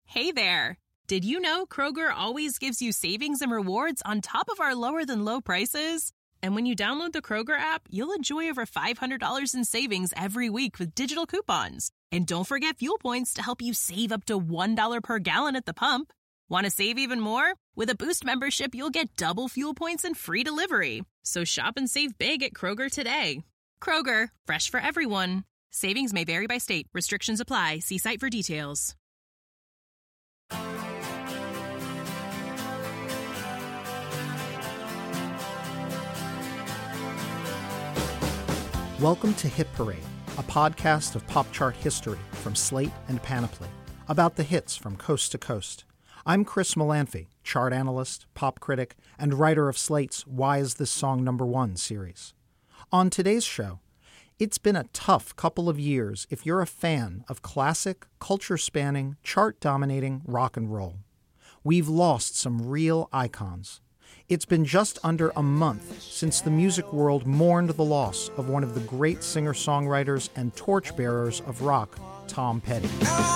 Hey there! Did you know Kroger always gives you savings and rewards on top of our lower-than-low prices? And when you download the Kroger app, you'll enjoy over $500 in savings every week with digital coupons. And don't forget fuel points to help you save up to $1 per gallon at the pump. Want to save even more? With a Boost membership, you'll get double fuel points and free delivery. So shop and save big at Kroger today. Kroger, fresh for everyone. Savings may vary by state. Restrictions apply. See site for details. Welcome to Hit Parade, a podcast of pop chart history from Slate and Panoply, about the hits from coast to coast. I'm Chris Molanphy, chart analyst, pop critic, and writer of Slate's Why Is This Song Number One series. On today's show, it's been a tough couple of years if you're a fan of classic, culture-spanning, chart-dominating rock and roll. We've lost some real icons. It's been just under a month since the music world mourned the loss of one of the great singer-songwriters and torchbearers of rock, Tom Petty.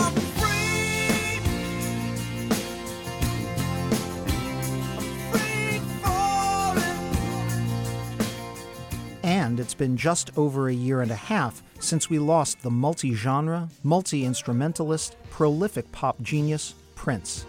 And it's been just over a year and a half since we lost the multi-genre, multi-instrumentalist, prolific pop genius, Prince.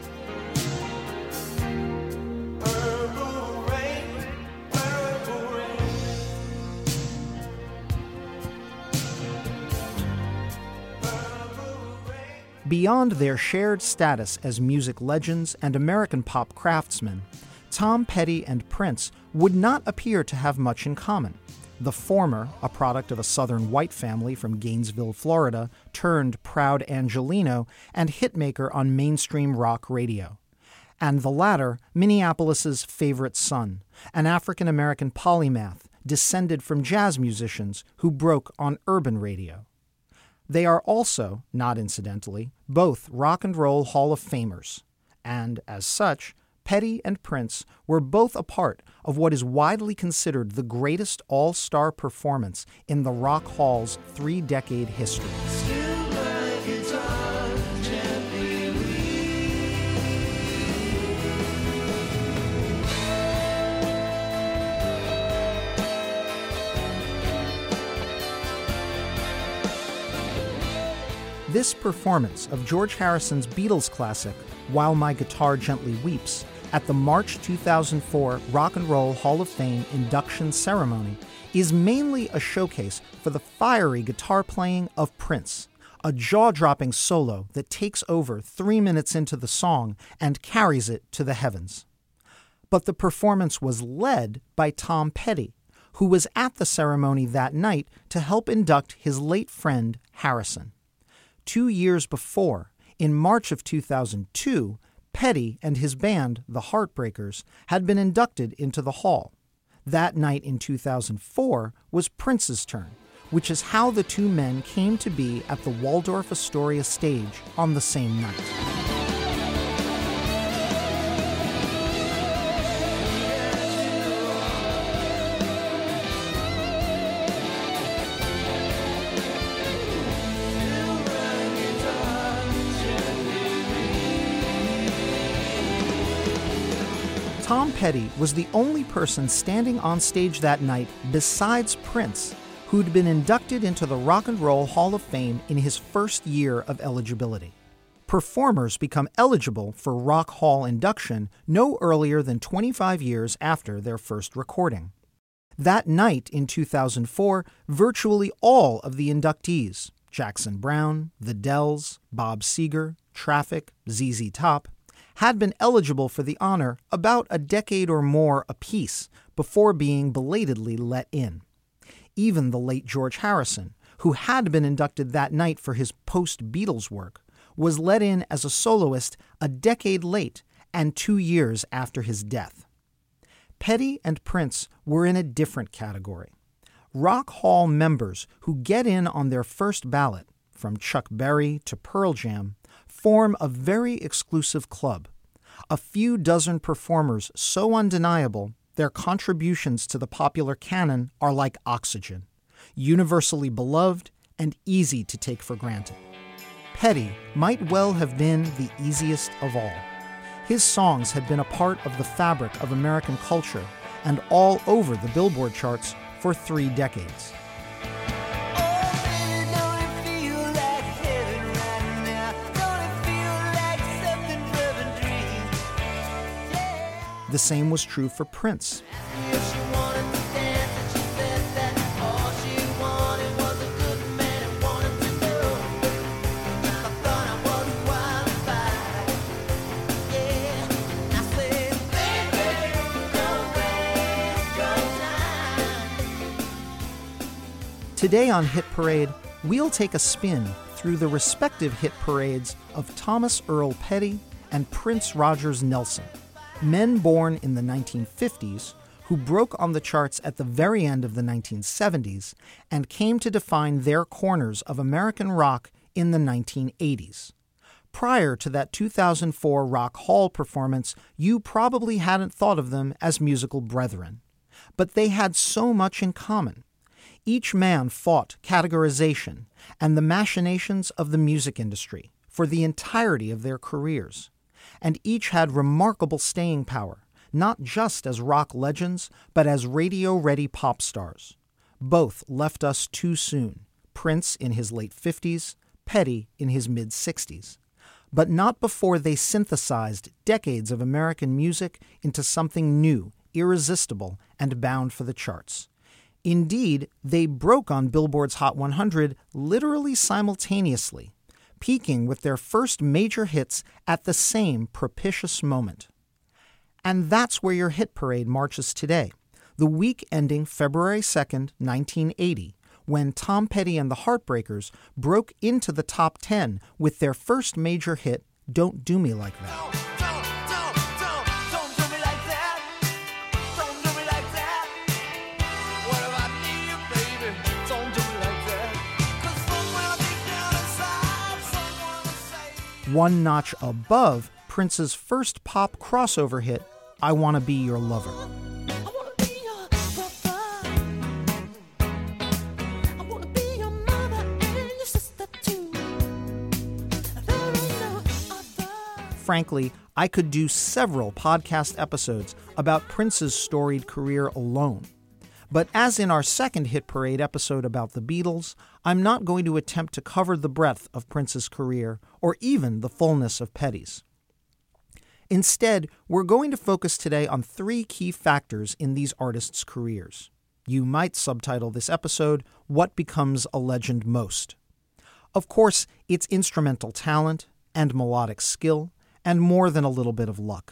Beyond their shared status as music legends and American pop craftsmen, Tom Petty and Prince would not appear to have much in common. The former, a product of a Southern white family from Gainesville, Florida, turned proud Angelino and hitmaker on mainstream rock radio. And the latter, Minneapolis's favorite son, an African-American polymath descended from jazz musicians who broke on urban radio. They are also, not incidentally, both Rock and Roll Hall of Famers, and as such, Petty and Prince were both a part of what is widely considered the greatest all-star performance in the Rock Hall's three-decade history. This performance of George Harrison's Beatles classic, While My Guitar Gently Weeps, at the March 2004 Rock and Roll Hall of Fame induction ceremony is mainly a showcase for the fiery guitar playing of Prince, a jaw-dropping solo that takes over 3 minutes into the song and carries it to the heavens. But the performance was led by Tom Petty, who was at the ceremony that night to help induct his late friend Harrison. 2 years before, in March of 2002, Petty and his band, the Heartbreakers, had been inducted into the hall. That night in 2004 was Prince's turn, which is how the two men came to be at the Waldorf Astoria stage on the same night. Tom Petty was the only person standing on stage that night besides Prince who'd been inducted into the Rock and Roll Hall of Fame in his first year of eligibility. Performers become eligible for Rock Hall induction no earlier than 25 years after their first recording. That night in 2004, virtually all of the inductees, Jackson Browne, The Dells, Bob Seger, Traffic, ZZ Top, had been eligible for the honor about a decade or more apiece before being belatedly let in. Even the late George Harrison, who had been inducted that night for his post-Beatles work, was let in as a soloist a decade late and 2 years after his death. Petty and Prince were in a different category. Rock Hall members who get in on their first ballot, from Chuck Berry to Pearl Jam, form a very exclusive club. A few dozen performers so undeniable, their contributions to the popular canon are like oxygen, universally beloved and easy to take for granted. Petty might well have been the easiest of all. His songs had been a part of the fabric of American culture and all over the Billboard charts for 3 decades. The same was true for Prince. Today on Hit Parade, we'll take a spin through the respective hit parades of Thomas Earl Petty and Prince Rogers Nelson, men born in the 1950s who broke on the charts at the very end of the 1970s and came to define their corners of American rock in the 1980s. Prior to that 2004 Rock Hall performance, you probably hadn't thought of them as musical brethren. But they had so much in common. Each man fought categorization and the machinations of the music industry for the entirety of their careers. And each had remarkable staying power, not just as rock legends, but as radio-ready pop stars. Both left us too soon, Prince in his late 50s, Petty in his mid-60s. But not before they synthesized decades of American music into something new, irresistible, and bound for the charts. Indeed, they broke on Billboard's Hot 100 literally simultaneously, peaking with their first major hits at the same propitious moment. And that's where your hit parade marches today, the week ending February 2nd, 1980, when Tom Petty and the Heartbreakers broke into the top 10 with their first major hit, Don't Do Me Like That. One notch above Prince's first pop crossover hit, I Wanna Be Your Lover. Frankly, I could do several podcast episodes about Prince's storied career alone. But as in our second Hit Parade episode about the Beatles, I'm not going to attempt to cover the breadth of Prince's career or even the fullness of Petty's. Instead, we're going to focus today on 3 key factors in these artists' careers. You might subtitle this episode, What Becomes a Legend Most? Of course, it's instrumental talent and melodic skill and more than a little bit of luck.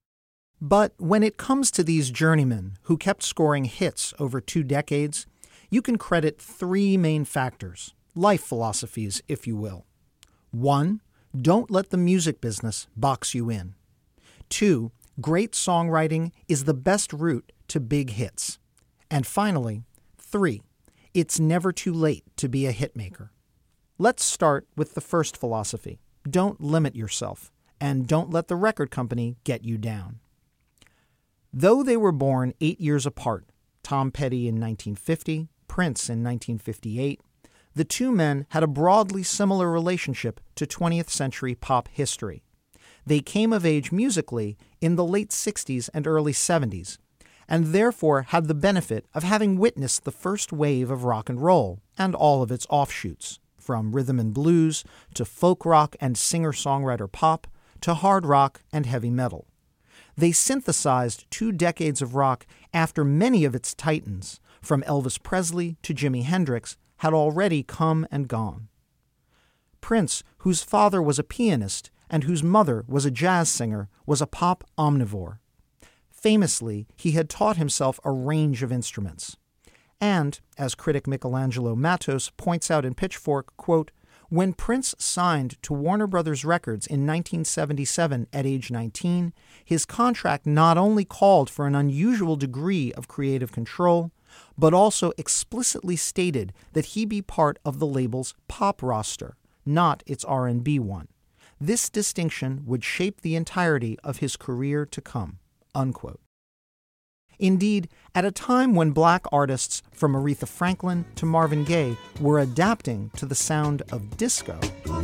But when it comes to these journeymen who kept scoring hits over 2 decades, you can credit 3 main factors, life philosophies, if you will. 1, don't let the music business box you in. 2, great songwriting is the best route to big hits. And finally, 3, it's never too late to be a hitmaker. Let's start with the first philosophy. Don't limit yourself, and don't let the record company get you down. Though they were born 8 years apart, Tom Petty in 1950, Prince in 1958, the 2 men had a broadly similar relationship to 20th century pop history. They came of age musically in the late 60s and early 70s, and therefore had the benefit of having witnessed the first wave of rock and roll and all of its offshoots, from rhythm and blues to folk rock and singer-songwriter pop to hard rock and heavy metal. They synthesized 2 decades of rock after many of its titans, from Elvis Presley to Jimi Hendrix, had already come and gone. Prince, whose father was a pianist and whose mother was a jazz singer, was a pop omnivore. Famously, he had taught himself a range of instruments. And, as critic Michelangelo Matos points out in Pitchfork, quote, when Prince signed to Warner Brothers Records in 1977 at age 19, his contract not only called for an unusual degree of creative control, but also explicitly stated that he be part of the label's pop roster, not its R&B one. This distinction would shape the entirety of his career to come, unquote. Indeed, at a time when black artists from Aretha Franklin to Marvin Gaye were adapting to the sound of disco,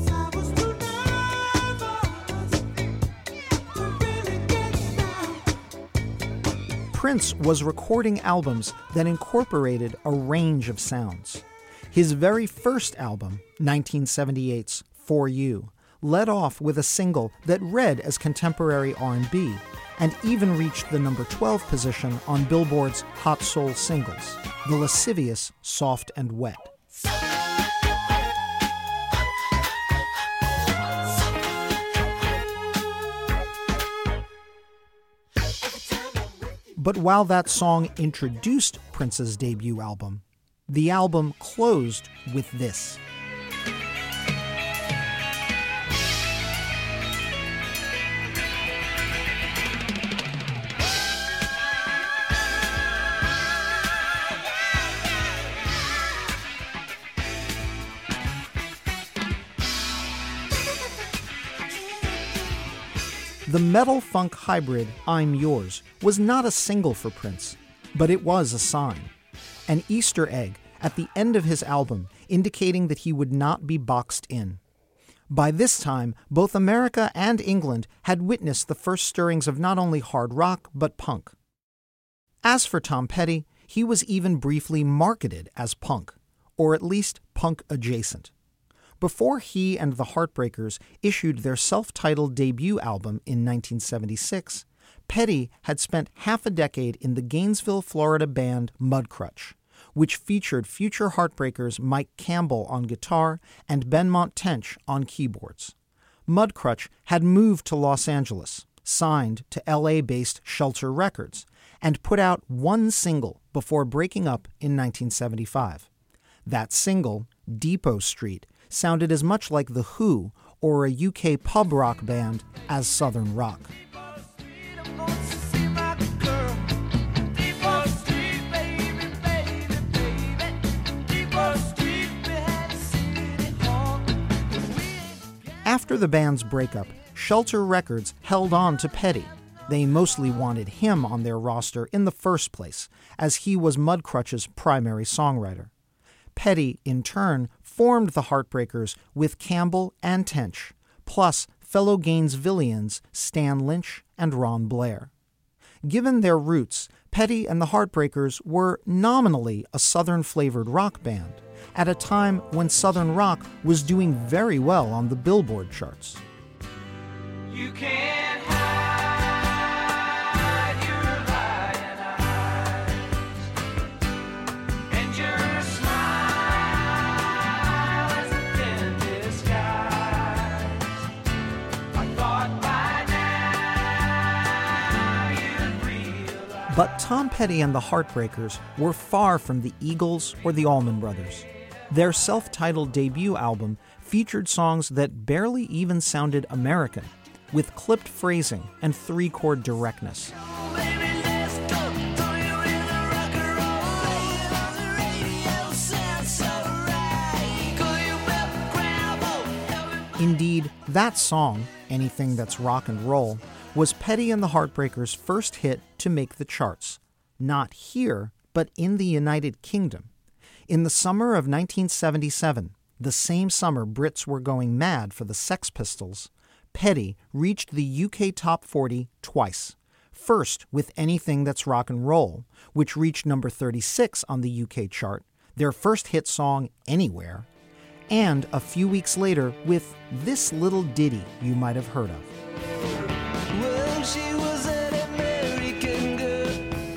Prince was recording albums that incorporated a range of sounds. His very first album, 1978's For You, led off with a single that read as contemporary R&B and even reached the number 12 position on Billboard's Hot Soul Singles, the lascivious Soft and Wet. But while that song introduced Prince's debut album, the album closed with this. The metal-funk hybrid I'm Yours was not a single for Prince, but it was a sign, an Easter egg at the end of his album indicating that he would not be boxed in. By this time, both America and England had witnessed the first stirrings of not only hard rock, but punk. As for Tom Petty, he was even briefly marketed as punk, or at least punk adjacent. Before he and the Heartbreakers issued their self-titled debut album in 1976, Petty had spent half a decade in the Gainesville, Florida band Mudcrutch, which featured future Heartbreakers Mike Campbell on guitar and Benmont Tench on keyboards. Mudcrutch had moved to Los Angeles, signed to LA-based Shelter Records, and put out one single before breaking up in 1975. That single, Depot Street, sounded as much like The Who or a UK pub rock band as Southern rock. After the band's breakup, Shelter Records held on to Petty. They mostly wanted him on their roster in the first place, as he was Mudcrutch's primary songwriter. Petty, in turn, formed the Heartbreakers with Campbell and Tench, plus fellow Gainesvillians Stan Lynch and Ron Blair. Given their roots, Petty and the Heartbreakers were nominally a Southern-flavored rock band, at a time when Southern rock was doing very well on the Billboard charts. You can't hide your lying eyes, and your smile is a thin disguise. I thought by now you'd realize. But Tom Petty and the Heartbreakers were far from the Eagles or the Allman Brothers. Their self-titled debut album featured songs that barely even sounded American, with clipped phrasing and three-chord directness. Indeed, that song, Anything That's Rock and Roll, was Petty and the Heartbreakers' first hit to make the charts. Not here, but in the United Kingdom. In the summer of 1977, the same summer Brits were going mad for the Sex Pistols, Petty reached the UK Top 40 twice. First with Anything That's Rock and Roll, which reached number 36 on the UK chart, their first hit song Anywhere, and a few weeks later with this little ditty you might have heard of. Well, she was an American girl,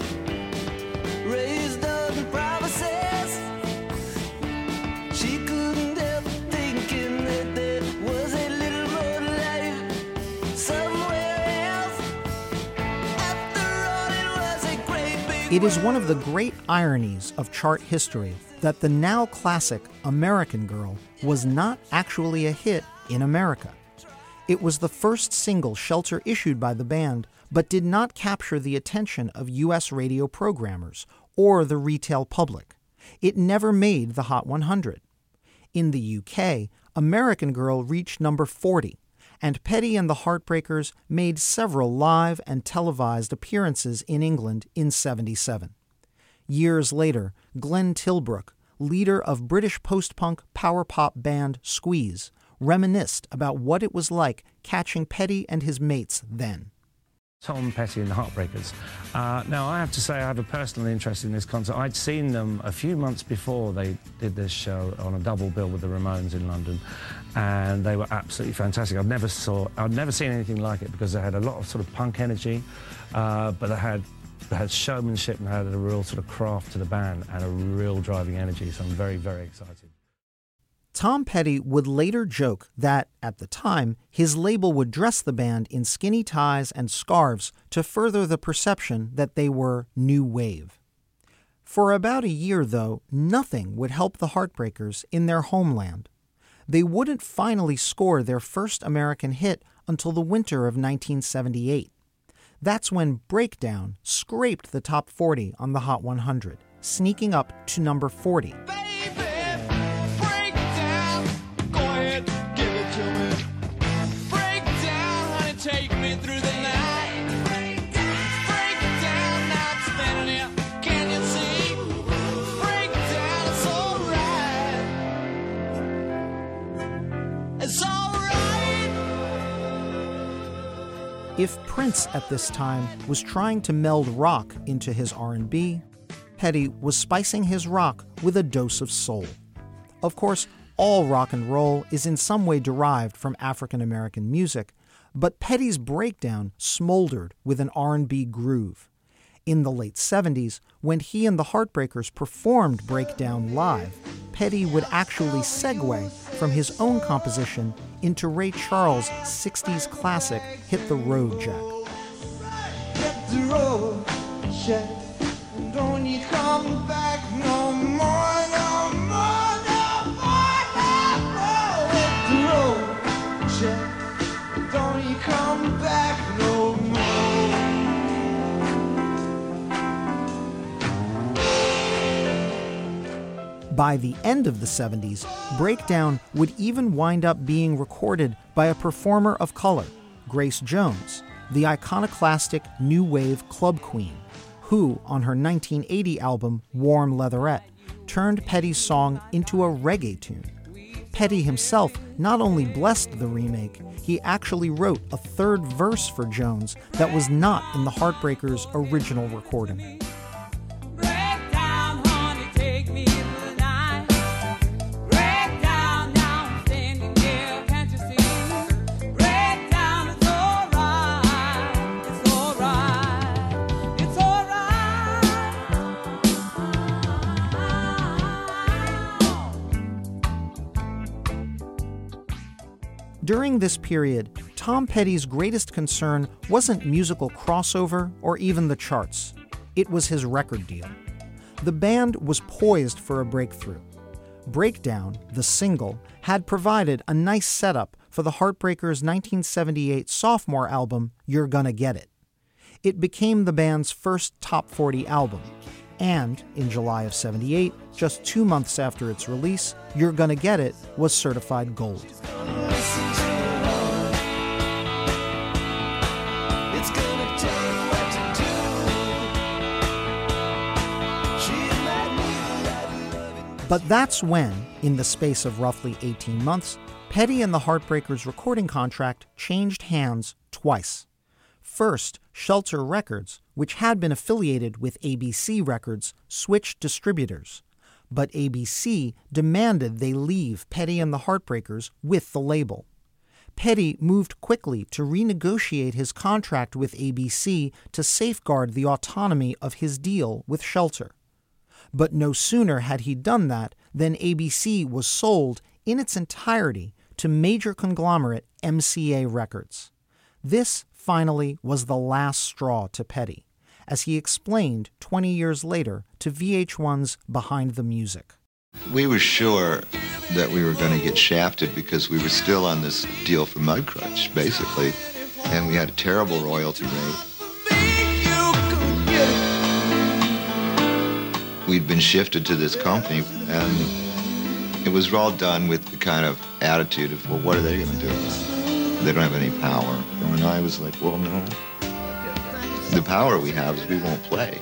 raised on promises. She couldn't help thinking that there was a little more life somewhere else. After all, it was a great big It is one of the great ironies of chart history that the now classic American Girl was not actually a hit in America. It was the first single Shelter issued by the band, but did not capture the attention of U.S. radio programmers or the retail public. It never made the Hot 100. In the UK, American Girl reached number 40, and Petty and the Heartbreakers made several live and televised appearances in England in '77. Years later, Glenn Tilbrook, leader of British post-punk power pop band Squeeze, reminisced about what it was like catching Petty and his mates then. Tom Petty and the Heartbreakers. Now, I have to say I have a personal interest in this concert. I'd seen them a few months before they did this show on a double bill with the Ramones in London, and they were absolutely fantastic. I'd never seen anything like it because they had a lot of sort of punk energy, but they had showmanship and had a real sort of craft to the band and a real driving energy, so I'm very, very excited. Tom Petty would later joke that, at the time, his label would dress the band in skinny ties and scarves to further the perception that they were new wave. For about a year, though, nothing would help the Heartbreakers in their homeland. They wouldn't finally score their first American hit until the winter of 1978. That's when Breakdown scraped the top 40 on the Hot 100, sneaking up to number 40. Take me through the night. Break down, now I'm spinning it. Can you see? Break down, it's alright. It's alright. If Prince at this time was trying to meld rock into his R&B, Petty was spicing his rock with a dose of soul. Of course, all rock and roll is in some way derived from African American music, but Petty's Breakdown smoldered with an R&B groove. In the late 70s, when he and the Heartbreakers performed Breakdown live, Petty would actually segue from his own composition into Ray Charles' 60s classic Hit the Road Jack. Hit the road, Jack. Don't you come back no more, no more, no more, no more. Hit the road, Jack. Don't you come back no more. By the end of the 70s, Breakdown would even wind up being recorded by a performer of color, Grace Jones, the iconoclastic new wave club queen, who, on her 1980 album Warm Leatherette, turned Petty's song into a reggae tune. Petty himself not only blessed the remake, he actually wrote a third verse for Jones that was not in the Heartbreakers' original recording. During this period, Tom Petty's greatest concern wasn't musical crossover or even the charts. It was his record deal. The band was poised for a breakthrough. Breakdown, the single, had provided a nice setup for the Heartbreakers' 1978 sophomore album, You're Gonna Get It. It became the band's first top 40 album. And in July of '78, just 2 months after its release, You're Gonna Get It was certified gold. But that's when, in the space of roughly 18 months, Petty and the Heartbreakers' recording contract changed hands twice. First, Shelter Records, which had been affiliated with ABC Records, switched distributors. But ABC demanded they leave Petty and the Heartbreakers with the label. Petty moved quickly to renegotiate his contract with ABC to safeguard the autonomy of his deal with Shelter. But no sooner had he done that than ABC was sold in its entirety to major conglomerate MCA Records. This, finally, was the last straw to Petty, as he explained 20 years later to VH1's Behind the Music. We were sure that we were going to get shafted because we were still on this deal for Mudcrutch, basically, and we had a terrible royalty rate. We'd been shifted to this company, and it was all done with the kind of attitude of, well, what are they going to do about it? they don't have any power. And I was like, well, no. The power we have is we won't play.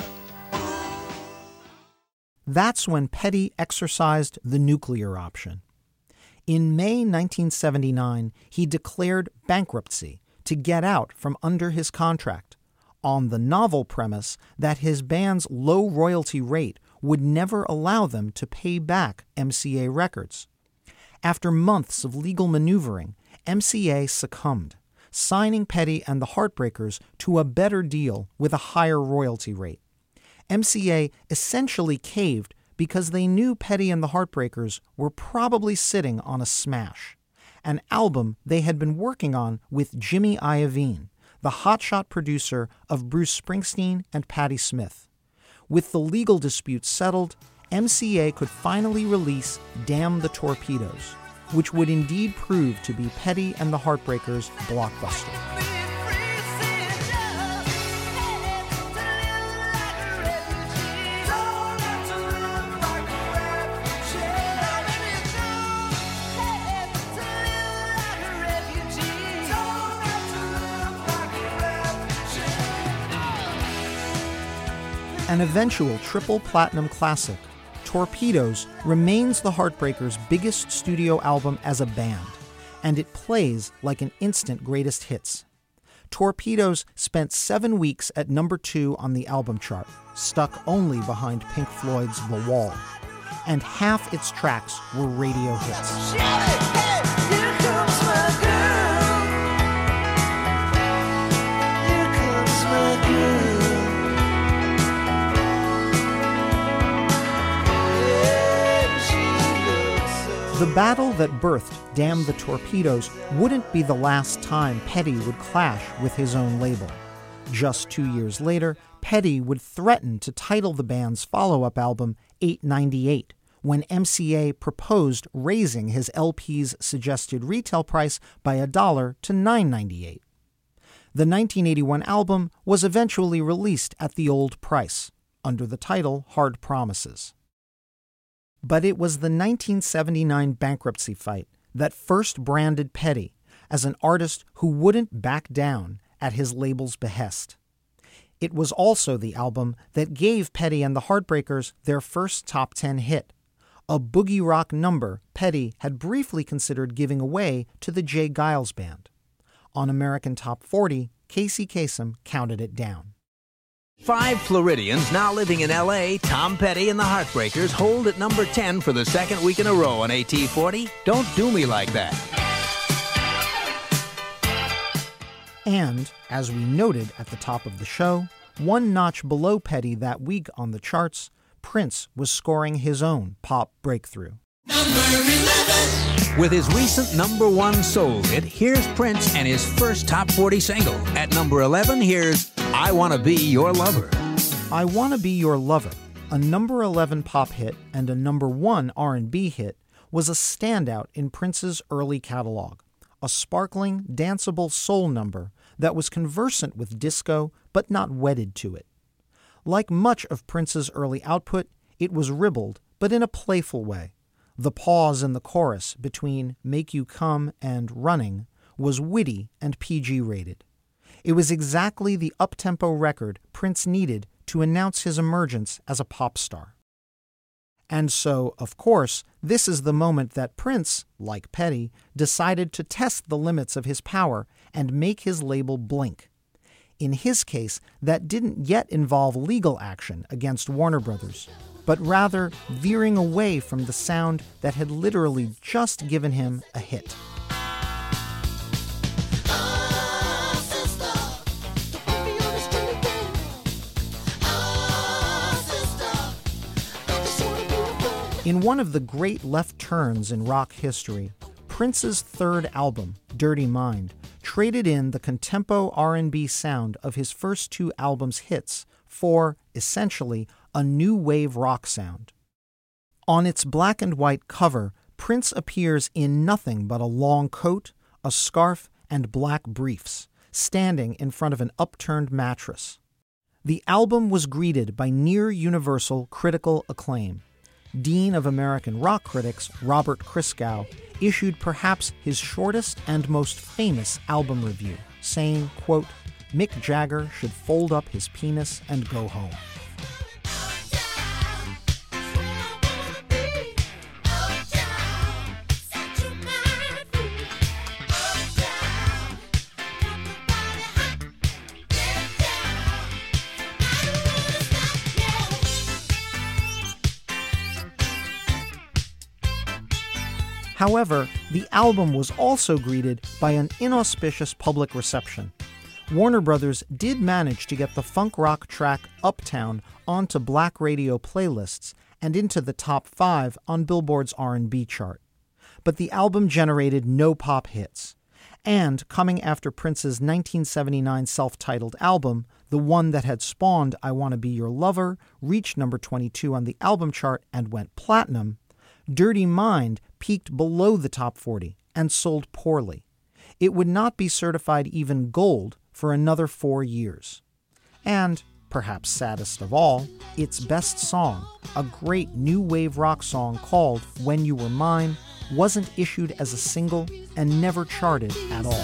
That's when Petty exercised the nuclear option. In May 1979, he declared bankruptcy to get out from under his contract, on the novel premise that his band's low royalty rate would never allow them to pay back MCA Records. After months of legal maneuvering, MCA succumbed, signing Petty and the Heartbreakers to a better deal with a higher royalty rate. MCA essentially caved because they knew Petty and the Heartbreakers were probably sitting on a smash, an album they had been working on with Jimmy Iovine, the hotshot producer of Bruce Springsteen and Patti Smith. With the legal dispute settled, MCA could finally release Damn the Torpedoes, which would indeed prove to be Petty and the Heartbreakers' blockbuster. An eventual triple platinum classic, Torpedoes remains the Heartbreakers' biggest studio album as a band, and it plays like an instant greatest hits. Torpedoes spent 7 weeks at number 2 on the album chart, stuck only behind Pink Floyd's The Wall, and half its tracks were radio hits. The battle that birthed Damn the Torpedoes wouldn't be the last time Petty would clash with his own label. Just 2 years later, Petty would threaten to title the band's follow-up album 898, when MCA proposed raising his LP's suggested retail price by $1 to $9.98. The 1981 album was eventually released at the old price, under the title Hard Promises. But it was the 1979 bankruptcy fight that first branded Petty as an artist who wouldn't back down at his label's behest. It was also the album that gave Petty and the Heartbreakers their first top 10 hit, a boogie rock number Petty had briefly considered giving away to the Jay Giles Band. On American Top 40, Casey Kasem counted it down. 5 Floridians now living in L.A., Tom Petty and the Heartbreakers hold at number 10 for the second week in a row on AT40. Don't Do Me Like That. And, as we noted at the top of the show, one notch below Petty that week on the charts, Prince was scoring his own pop breakthrough. Number 11. With his recent number 1 soul hit, here's Prince and his first top 40 single. At number 11, here's I Wanna Be Your Lover. I Wanna Be Your Lover, a number 11 pop hit and a number 1 R&B hit, was a standout in Prince's early catalog, a sparkling, danceable soul number that was conversant with disco but not wedded to it. Like much of Prince's early output, it was ribald, but in a playful way. The pause in the chorus between Make You Come and Running was witty and PG-rated. It was exactly the up-tempo record Prince needed to announce his emergence as a pop star. And so, of course, this is the moment that Prince, like Petty, decided to test the limits of his power and make his label blink. In his case, that didn't yet involve legal action against Warner Brothers, but rather veering away from the sound that had literally just given him a hit. In one of the great left turns in rock history, Prince's third album, Dirty Mind, traded in the contempo R&B sound of his first 2 albums' hits for, essentially, a new wave rock sound. On its black and white cover, Prince appears in nothing but a long coat, a scarf, and black briefs, standing in front of an upturned mattress. The album was greeted by near-universal critical acclaim. Dean of American Rock Critics Robert Christgau issued perhaps his shortest and most famous album review, saying, quote, "Mick Jagger should fold up his penis and go home." However, the album was also greeted by an inauspicious public reception. Warner Brothers did manage to get the funk rock track Uptown onto black radio playlists and into the top 5 on Billboard's R&B chart. But the album generated no pop hits. And coming after Prince's 1979 self-titled album, the one that had spawned I Wanna Be Your Lover, reached number 22 on the album chart and went platinum, Dirty Mind peaked below the top 40 and sold poorly. It would not be certified even gold for another 4 years. And, perhaps saddest of all, its best song, a great new wave rock song called When You Were Mine, wasn't issued as a single and never charted at all.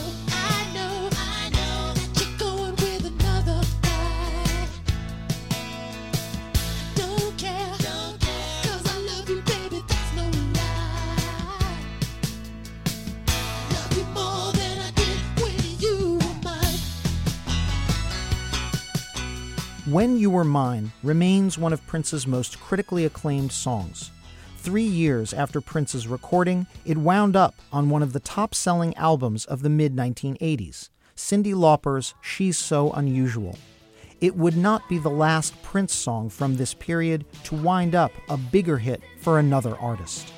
When You Were Mine remains one of Prince's most critically acclaimed songs. 3 years after Prince's recording, it wound up on one of the top-selling albums of the mid-1980s, Cyndi Lauper's She's So Unusual. It would not be the last Prince song from this period to wind up a bigger hit for another artist.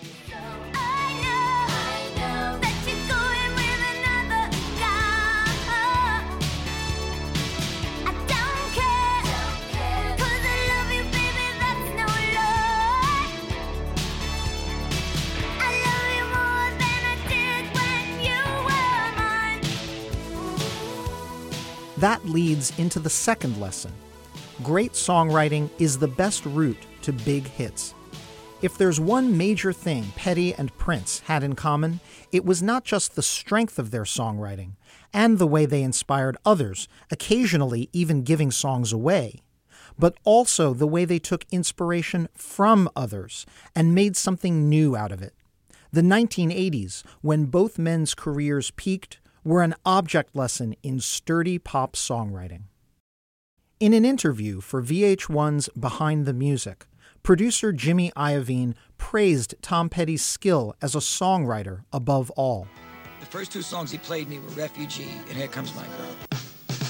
That leads into the second lesson. Great songwriting is the best route to big hits. If there's one major thing Petty and Prince had in common, it was not just the strength of their songwriting and the way they inspired others, occasionally even giving songs away, but also the way they took inspiration from others and made something new out of it. The 1980s, when both men's careers peaked, were an object lesson in sturdy pop songwriting. In an interview for VH1's Behind the Music, producer Jimmy Iovine praised Tom Petty's skill as a songwriter above all. The first 2 songs he played me were Refugee and Here Comes My Girl.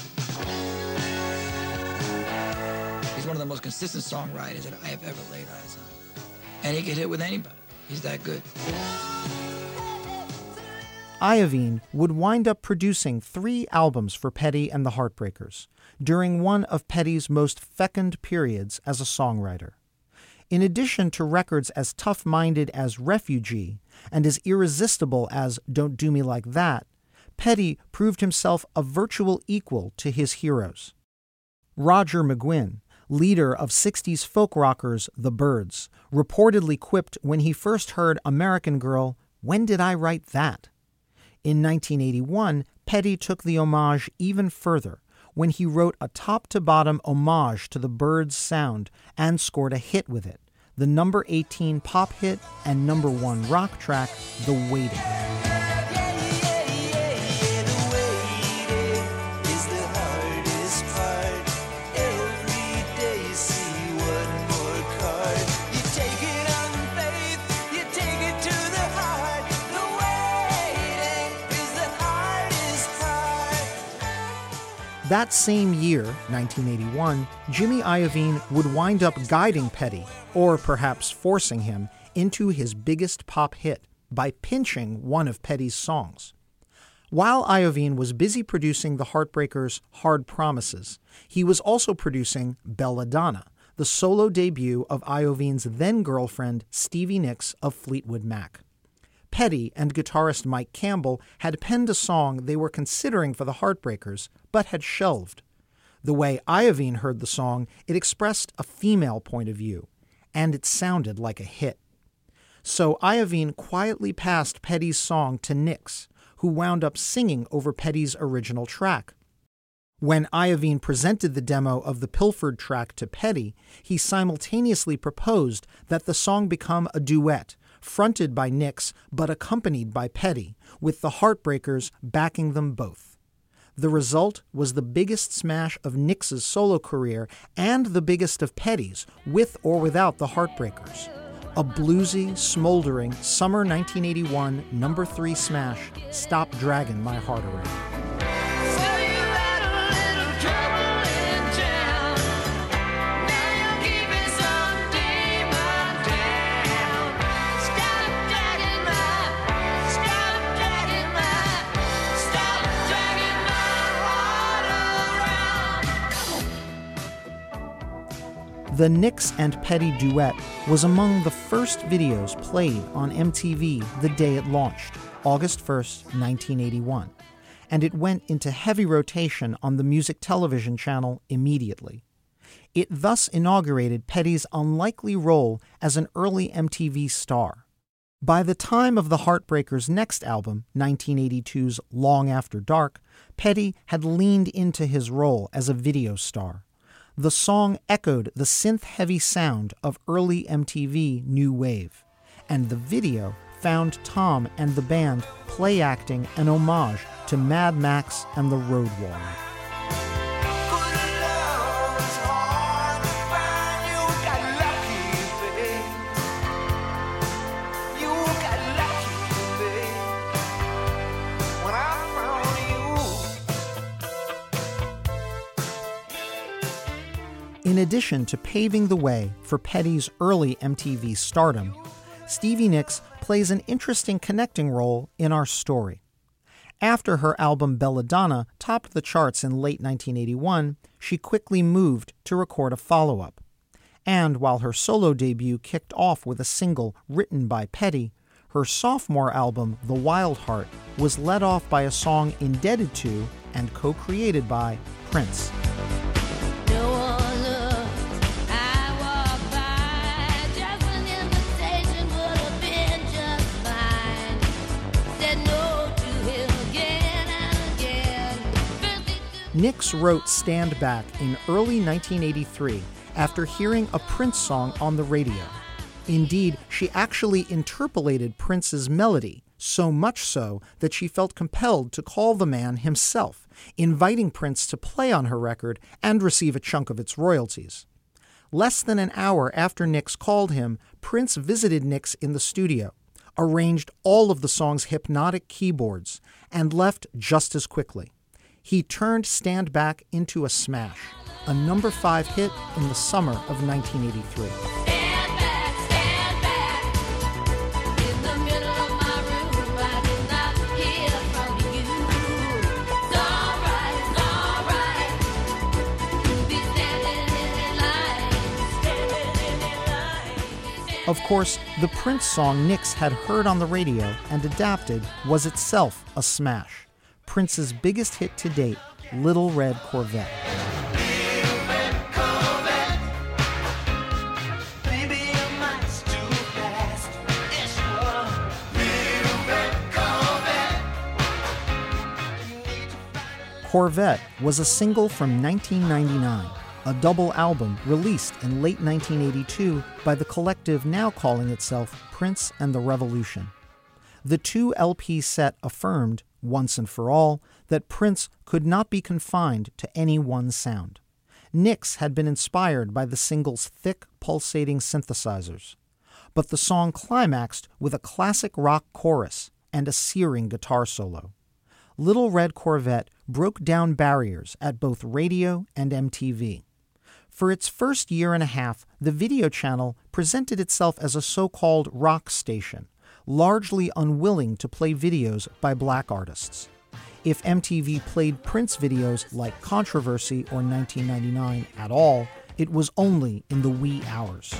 He's one of the most consistent songwriters that I have ever laid eyes on. And he can hit with anybody. He's that good. Iovine would wind up producing 3 albums for Petty and the Heartbreakers during one of Petty's most fecund periods as a songwriter. In addition to records as tough-minded as Refugee and as irresistible as Don't Do Me Like That, Petty proved himself a virtual equal to his heroes. Roger McGuinn, leader of 60s folk rockers The Byrds, reportedly quipped when he first heard American Girl, "When did I write that?" In 1981, Petty took the homage even further when he wrote a top-to-bottom homage to the Byrds' sound and scored a hit with it, the number 18 pop hit and number 1 rock track, The Waiting. That same year, 1981, Jimmy Iovine would wind up guiding Petty, or perhaps forcing him, into his biggest pop hit by pinching one of Petty's songs. While Iovine was busy producing the Heartbreakers' Hard Promises, he was also producing Belladonna, the solo debut of Iovine's then-girlfriend Stevie Nicks of Fleetwood Mac. Petty and guitarist Mike Campbell had penned a song they were considering for the Heartbreakers, but had shelved. The way Iovine heard the song, it expressed a female point of view, and it sounded like a hit. So Iovine quietly passed Petty's song to Nix, who wound up singing over Petty's original track. When Iovine presented the demo of the pilfered track to Petty, he simultaneously proposed that the song become a duet, fronted by Nix but accompanied by Petty, with the Heartbreakers backing them both. The result was the biggest smash of Nix's solo career and the biggest of Petty's, with or without the Heartbreakers. A bluesy, smoldering summer 1981 number 3 smash, Stop Draggin' My Heart Around. The Nix and Petty duet was among the first videos played on MTV the day it launched, August 1st, 1981, and it went into heavy rotation on the music television channel immediately. It thus inaugurated Petty's unlikely role as an early MTV star. By the time of the Heartbreakers' next album, 1982's Long After Dark, Petty had leaned into his role as a video star. The song echoed the synth-heavy sound of early MTV new wave, and the video found Tom and the band play-acting an homage to Mad Max and the Road Warrior. In addition to paving the way for Petty's early MTV stardom, Stevie Nicks plays an interesting connecting role in our story. After her album Belladonna topped the charts in late 1981, she quickly moved to record a follow-up. And while her solo debut kicked off with a single written by Petty, her sophomore album, The Wild Heart, was led off by a song indebted to and co-created by Prince. Nicks wrote Stand Back in early 1983 after hearing a Prince song on the radio. Indeed, she actually interpolated Prince's melody, so much so that she felt compelled to call the man himself, inviting Prince to play on her record and receive a chunk of its royalties. Less than an hour after Nicks called him, Prince visited Nicks in the studio, arranged all of the song's hypnotic keyboards, and left just as quickly. He turned Stand Back into a smash, a number 5 hit in the summer of 1983. Stand back, stand back. In the middle of my room, I did not hear from you. It's all right. You'll be standing in line. Of course, the Prince song Nicks had heard on the radio and adapted was itself a smash. Prince's biggest hit to date, Little Red Corvette. Corvette was a single from 1999, a double album released in late 1982 by the collective now calling itself Prince and the Revolution. The 2 LP set affirmed, once and for all, that Prince could not be confined to any one sound. Nicks had been inspired by the single's thick, pulsating synthesizers. But the song climaxed with a classic rock chorus and a searing guitar solo. Little Red Corvette broke down barriers at both radio and MTV. For its first year and a half, the video channel presented itself as a so-called rock station, largely unwilling to play videos by black artists. If MTV played Prince videos like Controversy or 1999 at all, it was only in the wee hours.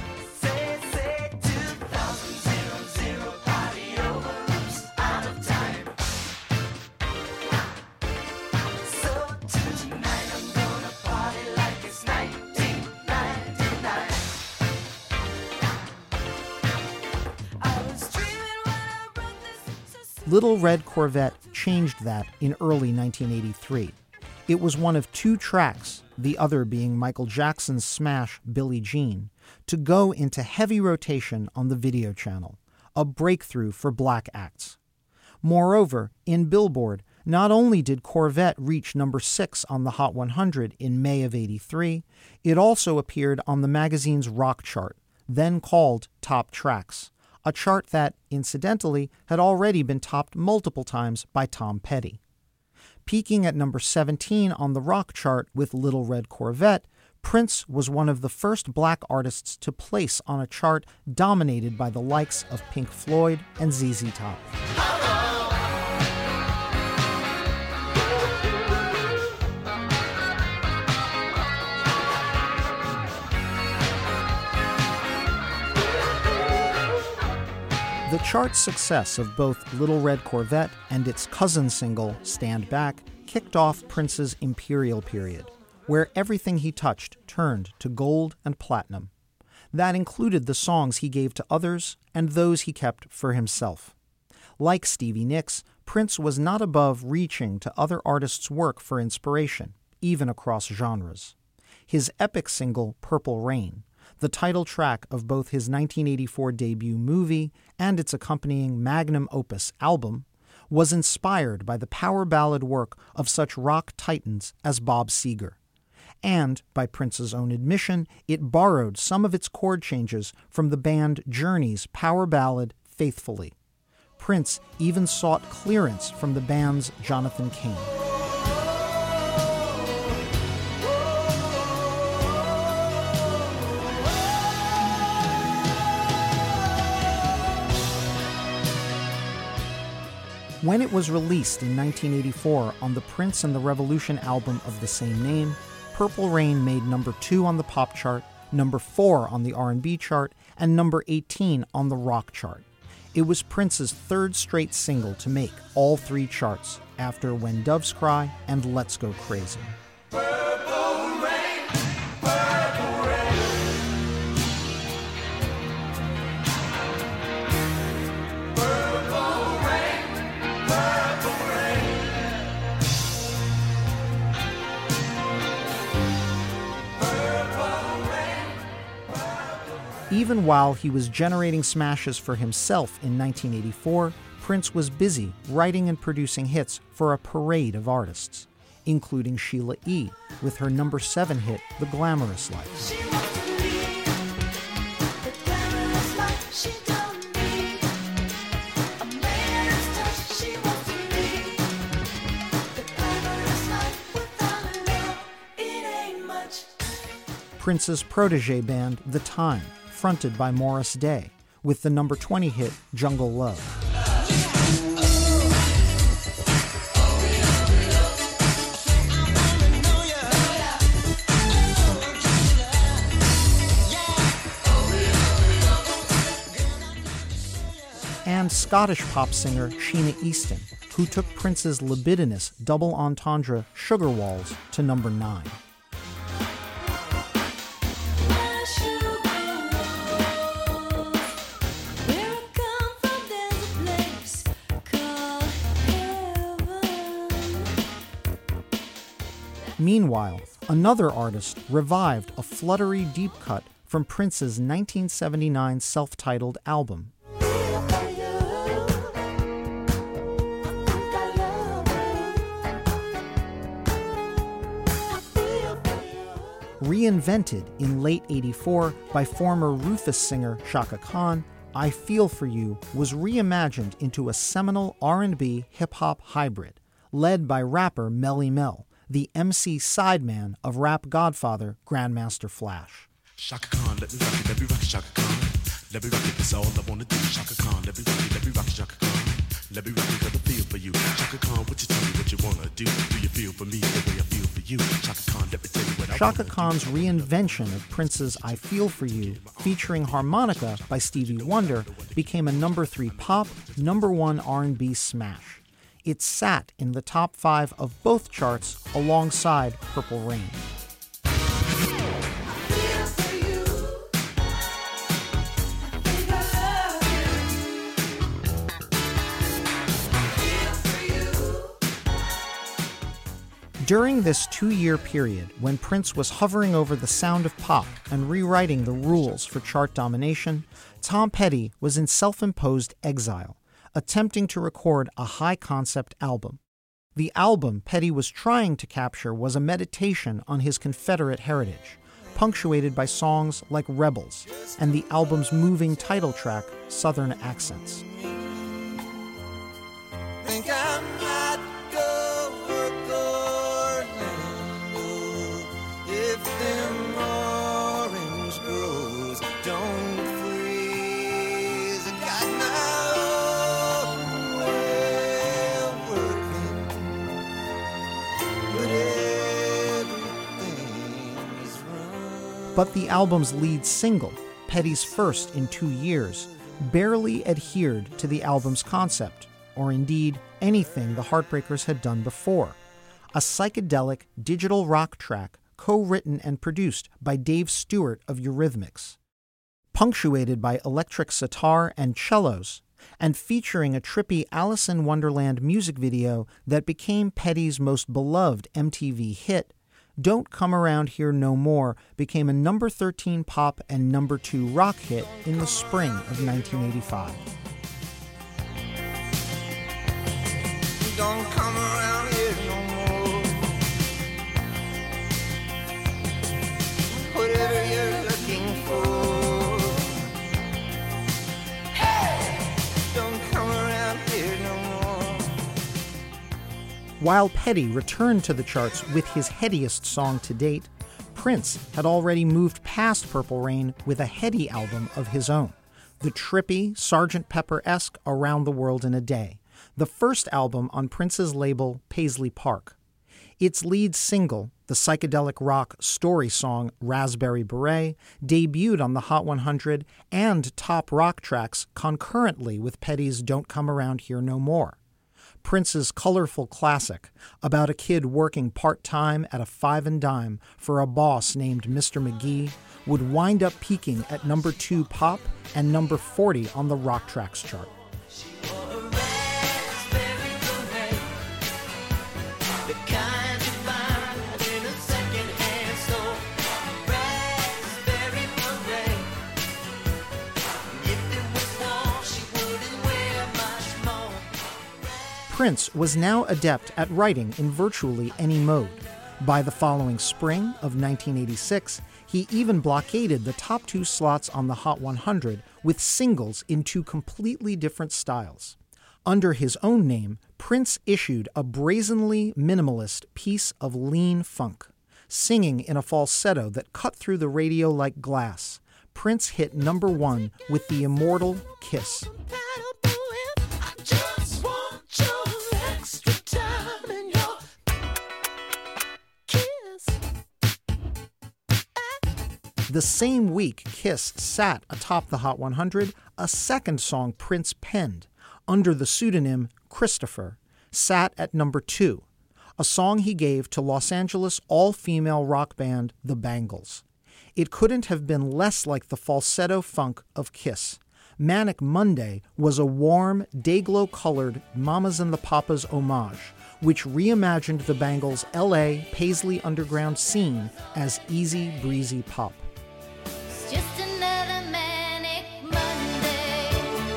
Little Red Corvette changed that in early 1983. It was one of two tracks, the other being Michael Jackson's smash Billie Jean, to go into heavy rotation on the video channel, a breakthrough for black acts. Moreover, in Billboard, not only did Corvette reach number 6 on the Hot 100 in May of '83, it also appeared on the magazine's rock chart, then called Top Tracks, a chart that, incidentally, had already been topped multiple times by Tom Petty. Peaking at number 17 on the rock chart with Little Red Corvette, Prince was one of the first black artists to place on a chart dominated by the likes of Pink Floyd and ZZ Top. The chart's success of both Little Red Corvette and its cousin single, Stand Back, kicked off Prince's imperial period, where everything he touched turned to gold and platinum. That included the songs he gave to others and those he kept for himself. Like Stevie Nicks, Prince was not above reaching to other artists' work for inspiration, even across genres. His epic single, Purple Rain, the title track of both his 1984 debut movie and its accompanying magnum opus album, was inspired by the power ballad work of such rock titans as Bob Seger. And, by Prince's own admission, it borrowed some of its chord changes from the band Journey's power ballad Faithfully. Prince even sought clearance from the band's Jonathan Cain. When it was released in 1984 on the Prince and the Revolution album of the same name, Purple Rain made number 2 on the pop chart, number 4 on the R&B chart, and number 18 on the rock chart. It was Prince's third straight single to make all 3 charts, after When Doves Cry and Let's Go Crazy. Even while he was generating smashes for himself in 1984, Prince was busy writing and producing hits for a parade of artists, including Sheila E. with her number 7 hit, The Glamorous Life. Prince's protege band, The Time, fronted by Morris Day, with the number 20 hit Jungle Love. And Scottish pop singer Sheena Easton, who took Prince's libidinous double entendre Sugar Walls to number 9. Meanwhile, another artist revived a fluttery deep cut from Prince's 1979 self-titled album. Reinvented in late '84 by former Rufus singer Chaka Khan, I Feel For You was reimagined into a seminal R&B hip-hop hybrid, led by rapper Melly Mel, the MC sideman of rap godfather Grandmaster Flash. Chaka Khan, let me rock it, Chaka Khan. Let me rock it, that's all I wanna do. Chaka Khan, let me rock it, Chaka Khan. Let me rock it, cause I feel for you. Chaka Khan, what you tell me what you wanna do? Do you feel for me the way I feel for you? Chaka Khan, let me tell you what I Chaka Khan's reinvention of Prince's I Feel For You, featuring harmonica by Stevie Wonder, became a number 3 pop, number 1 R&B smash. It sat in the top 5 of both charts alongside Purple Rain. During this 2-year period, when Prince was hovering over the sound of pop and rewriting the rules for chart domination, Tom Petty was in self-imposed exile, attempting to record a high-concept album. The album Petty was trying to capture was a meditation on his Confederate heritage, punctuated by songs like Rebels and the album's moving title track, Southern Accents. Think I might go work Orlando if them orange groves don't freeze. I got my own way of working, but everything's wrong. But the album's lead single, Petty's first in 2 years, barely adhered to the album's concept, or indeed anything the Heartbreakers had done before. A psychedelic digital rock track co-written and produced by Dave Stewart of Eurythmics. Punctuated by electric sitar and cellos, and featuring a trippy Alice in Wonderland music video that became Petty's most beloved MTV hit, Don't Come Around Here No More became a number 13 pop and number 2 rock hit in the spring of 1985. Don't come around here no more. Whatever you're looking for. Hey! Don't come around here no more. While Petty returned to the charts with his headiest song to date, Prince had already moved past Purple Rain with a heady album of his own, the trippy, Sgt. Pepper-esque Around the World in a Day, the first album on Prince's label Paisley Park. Its lead single, the psychedelic rock story song Raspberry Beret, debuted on the Hot 100 and top rock tracks concurrently with Petty's Don't Come Around Here No More. Prince's colorful classic about a kid working part-time at a five and dime for a boss named Mr. McGee would wind up peaking at number 2 pop and number 40 on the Rock Tracks chart. Prince was now adept at writing in virtually any mode. By the following spring of 1986, he even blockaded the top 2 slots on the Hot 100 with singles in 2 completely different styles. Under his own name, Prince issued a brazenly minimalist piece of lean funk. Singing in a falsetto that cut through the radio like glass, Prince hit number 1 with the immortal Kiss. The same week Kiss sat atop the Hot 100, a second song Prince penned, under the pseudonym Christopher, sat at number 2, a song he gave to Los Angeles all-female rock band The Bangles. It couldn't have been less like the falsetto funk of Kiss. Manic Monday was a warm, day-glow-colored Mamas and the Papas homage, which reimagined the Bangles' L.A. Paisley underground scene as easy, breezy pop. Just another manic Monday.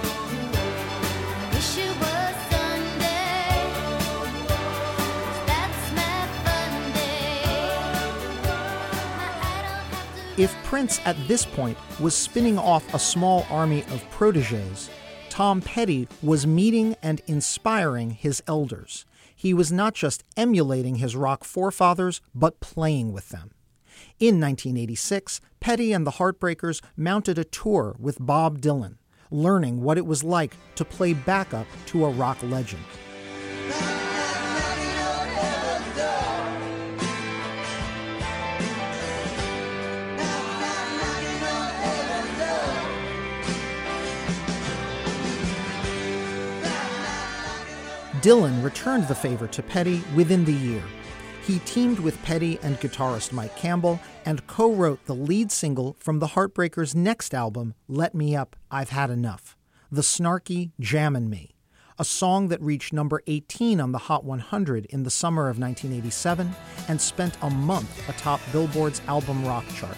Wish it was Sunday. That's my fun day. I don't have to. If Prince at this point was spinning off a small army of protégés, Tom Petty was meeting and inspiring his elders. He was not just emulating his rock forefathers, but playing with them. In 1986, Petty and the Heartbreakers mounted a tour with Bob Dylan, learning what it was like to play backup to a rock legend. Dylan returned the favor to Petty within the year. He teamed with Petty and guitarist Mike Campbell and co-wrote the lead single from the Heartbreakers' next album, Let Me Up, I've Had Enough, the snarky Jammin' Me, a song that reached number 18 on the Hot 100 in the summer of 1987 and spent a month atop Billboard's album rock chart.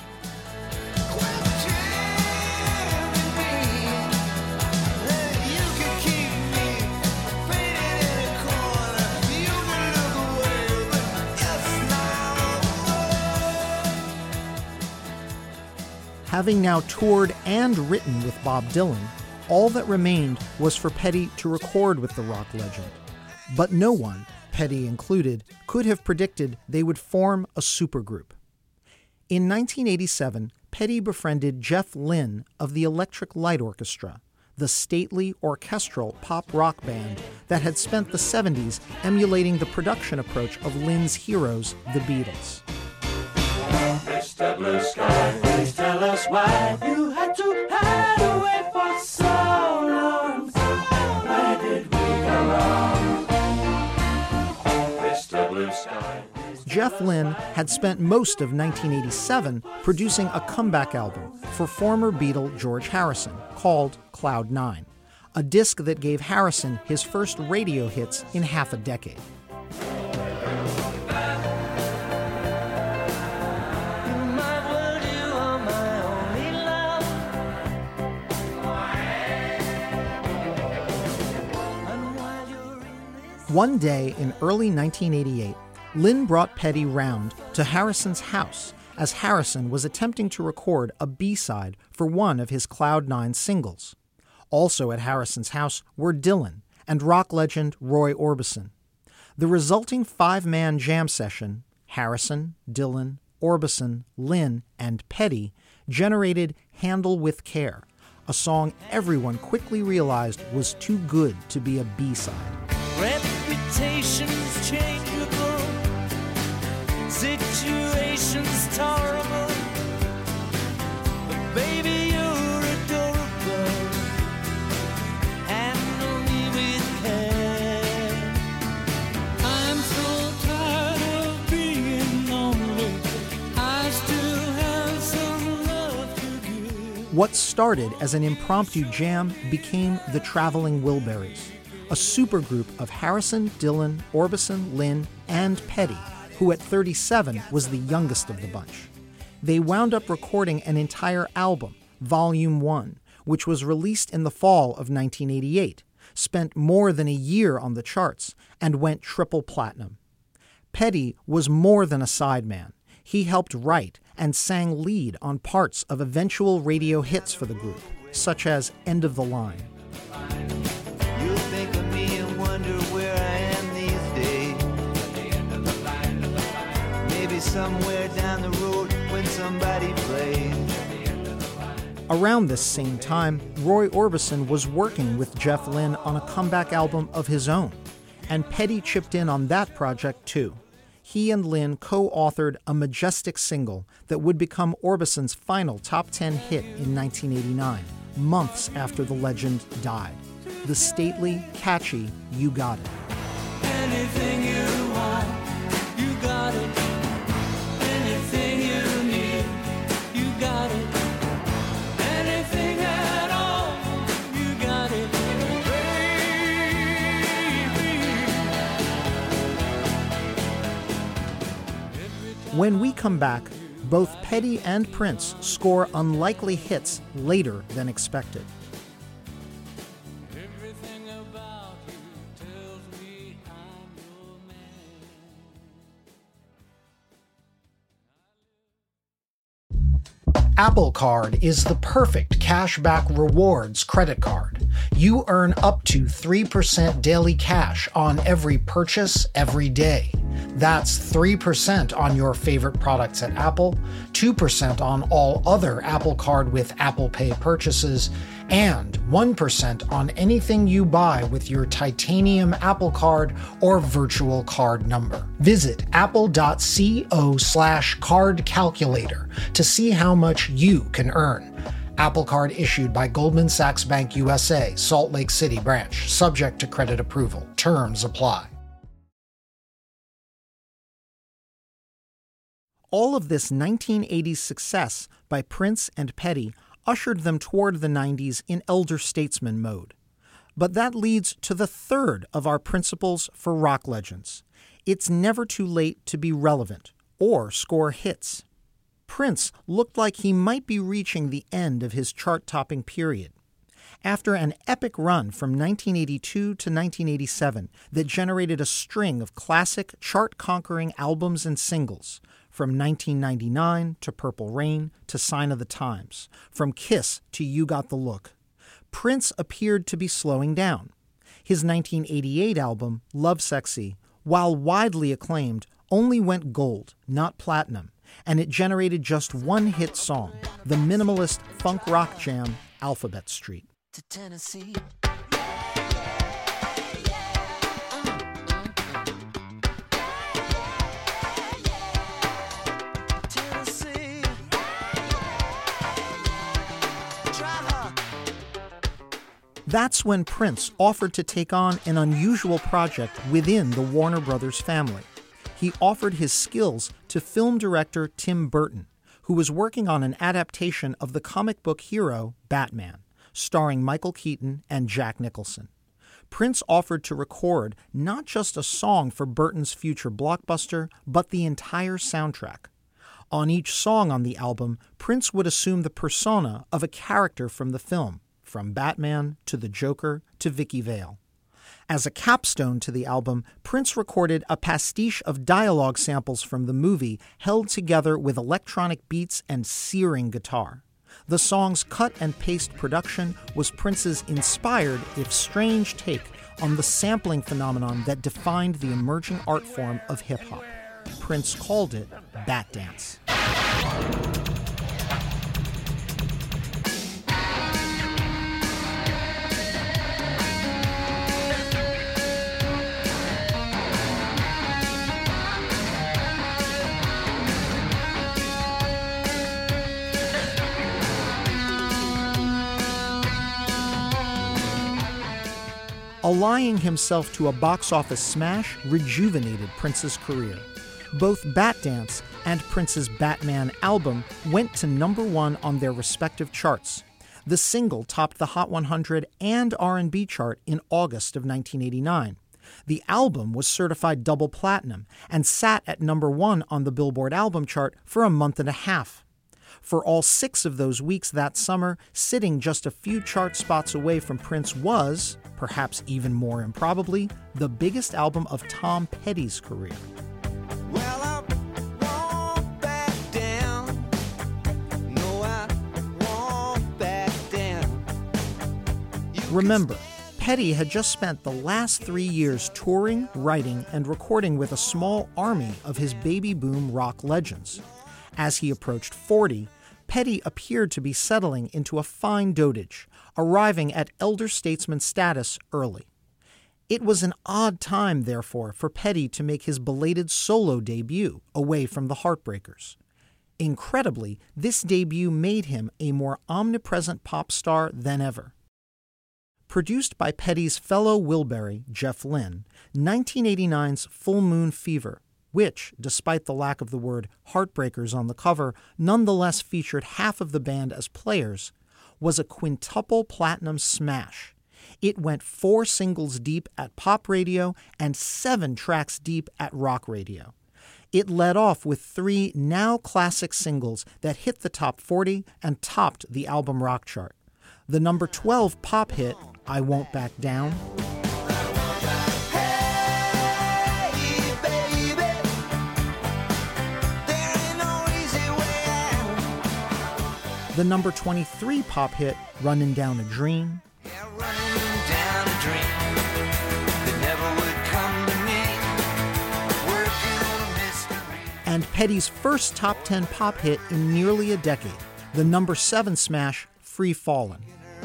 Having now toured and written with Bob Dylan, all that remained was for Petty to record with the rock legend. But no one, Petty included, could have predicted they would form a supergroup. In 1987, Petty befriended Jeff Lynne of the Electric Light Orchestra, the stately orchestral pop rock band that had spent the 70s emulating the production approach of Lynne's heroes, the Beatles. Mr. Blue Sky, please tell us why you had to hide away for so long. Where did we go wrong? Mr. Blue Sky. Jeff Lynne had spent most of 1987 producing a comeback album for former Beatle George Harrison called Cloud 9, a disc that gave Harrison his first radio hits in half a decade. One day in early 1988, Lynne brought Petty round to Harrison's house as Harrison was attempting to record a B-side for one of his Cloud 9 singles. Also at Harrison's house were Dylan and rock legend Roy Orbison. The resulting five-man jam session, Harrison, Dylan, Orbison, Lynne, and Petty, generated Handle with Care, a song everyone quickly realized was too good to be a B-side. Reputations changeable, situations tolerable, but baby you're adorable, handle me with care. I'm so tired of being lonely, I still have some love to give. What started as an impromptu jam became the Traveling Wilburys, a supergroup of Harrison, Dylan, Orbison, Lynne, and Petty, who at 37 was the youngest of the bunch. They wound up recording an entire album, Volume 1, which was released in the fall of 1988, spent more than a year on the charts, and went triple platinum. Petty was more than a sideman. He helped write and sang lead on parts of eventual radio hits for the group, such as End of the Line. You'll think of me and wonder where I am these days. At the end of the line, maybe somewhere down the road when somebody plays. Around this same time, Roy Orbison was working with Jeff Lynne on a comeback album of his own, and Petty chipped in on that project too. He and Lynne co-authored a majestic single that would become Orbison's final top 10 hit in 1989, months after the legend died. The stately, catchy You Got It. Anything you want, you got it. Anything you need, you got it. Anything at all, you got it. Baby. When we come back, both Petty and Prince score unlikely hits later than expected. Apple Card is the perfect cashback rewards credit card. You earn up to 3% daily cash on every purchase every day. That's 3% on your favorite products at Apple, 2% on all other Apple Card with Apple Pay purchases, and 1% on anything you buy with your titanium Apple Card or virtual card number. Visit apple.co/card calculator to see how much you can earn. Apple Card issued by Goldman Sachs Bank USA, Salt Lake City branch, subject to credit approval. Terms apply. All of this 1980s success by Prince and Petty ushered them toward the 90s in elder statesman mode. But that leads to the third of our principles for rock legends. It's never too late to be relevant or score hits. Prince looked like he might be reaching the end of his chart-topping period. After an epic run from 1982 to 1987 that generated a string of classic chart-conquering albums and singles, from 1999 to Purple Rain to Sign of the Times, from Kiss to You Got the Look, Prince appeared to be slowing down. His 1988 album, Lovesexy, while widely acclaimed, only went gold, not platinum, and it generated just one hit song, the minimalist funk rock jam Alphabet Street. To Tennessee. That's when Prince offered to take on an unusual project within the Warner Brothers family. He offered his skills to film director Tim Burton, who was working on an adaptation of the comic book hero Batman, starring Michael Keaton and Jack Nicholson. Prince offered to record not just a song for Burton's future blockbuster, but the entire soundtrack. On each song on the album, Prince would assume the persona of a character from the film, from Batman to the Joker to Vicky Vale. As a capstone to the album, Prince recorded a pastiche of dialogue samples from the movie held together with electronic beats and searing guitar. The song's cut-and-paste production was Prince's inspired, if strange, take on the sampling phenomenon that defined the emerging art form of hip-hop. Prince called it Bat Dance. Allying himself to a box office smash rejuvenated Prince's career. Both Bat Dance and Prince's Batman album went to #1 on their respective charts. The single topped the Hot 100 and R&B chart in August of 1989. The album was certified double platinum and sat at #1 on the Billboard album chart for a month and a half. For all 6 of those weeks that summer, sitting just a few chart spots away from Prince was, perhaps even more improbably, the biggest album of Tom Petty's career. Well, I won't back down. No, I won't back down. Remember, Petty had just spent the last 3 years touring, writing, and recording with a small army of his baby boom rock legends. As he approached 40, Petty appeared to be settling into a fine dotage, arriving at elder statesman status early. It was an odd time, therefore, for Petty to make his belated solo debut away from the Heartbreakers. Incredibly, this debut made him a more omnipresent pop star than ever. Produced by Petty's fellow Wilbury, Jeff Lynne, 1989's Full Moon Fever, which, despite the lack of the word Heartbreakers on the cover, nonetheless featured half of the band as players, was a quintuple platinum smash. It went 4 singles deep at pop radio and 7 tracks deep at rock radio. It led off with 3 now classic singles that hit the top 40 and topped the album rock chart. The number 12 pop hit, I Won't Back Down, the number 23 pop hit, Runnin' Down a Dream, and Petty's first top 10 pop hit in nearly a decade, the number 7 smash, Free Fallin'.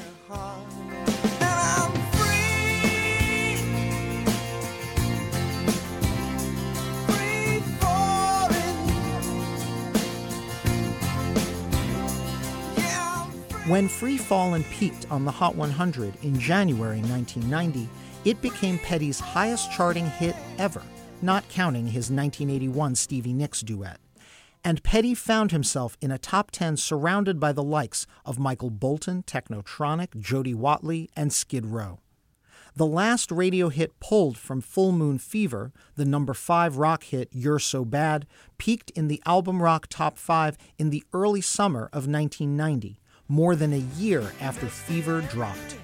When Free Fallin' peaked on the Hot 100 in January 1990, it became Petty's highest charting hit ever, not counting his 1981 Stevie Nicks duet. And Petty found himself in a top 10 surrounded by the likes of Michael Bolton, Technotronic, Jody Watley, and Skid Row. The last radio hit pulled from Full Moon Fever, the number 5 rock hit You're So Bad, peaked in the Album Rock Top 5 in the early summer of 1990, more than a year after Fever dropped.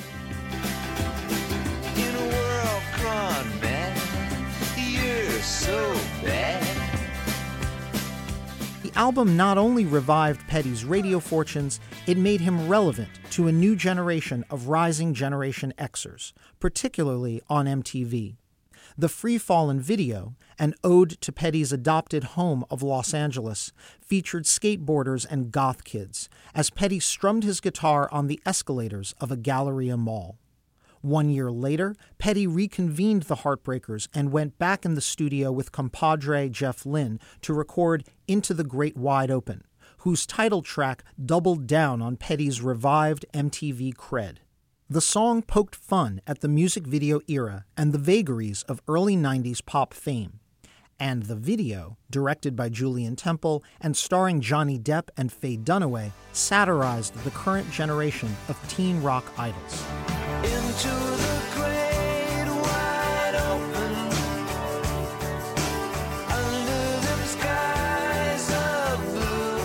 In a world gone mad, you're so bad. The album not only revived Petty's radio fortunes, it made him relevant to a new generation of rising Generation Xers, particularly on MTV. The Free Fallin' video, an ode to Petty's adopted home of Los Angeles, featured skateboarders and goth kids as Petty strummed his guitar on the escalators of a Galleria mall. 1 year later, Petty reconvened the Heartbreakers and went back in the studio with compadre Jeff Lynne to record Into the Great Wide Open, whose title track doubled down on Petty's revived MTV cred. The song poked fun at the music video era and the vagaries of early 90s pop fame. And the video, directed by Julian Temple and starring Johnny Depp and Faye Dunaway, satirized the current generation of teen rock idols. Into the great wide open, under the skies of blue,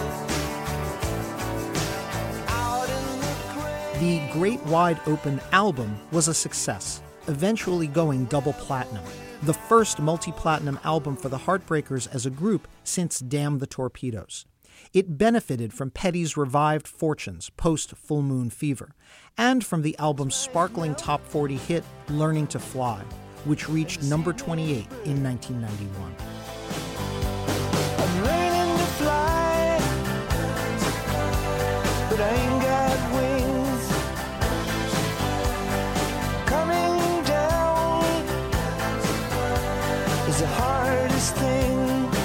out in the great. The Great Wide Open album was a success, eventually going double platinum, the first multi-platinum album for the Heartbreakers as a group since Damn the Torpedoes. It benefited from Petty's revived fortunes post-Full Moon Fever, and from the album's sparkling top 40 hit, Learning to Fly, which reached number 28 in 1991. I'm learning to fly, but I ain't got wings. Coming down is the hardest thing.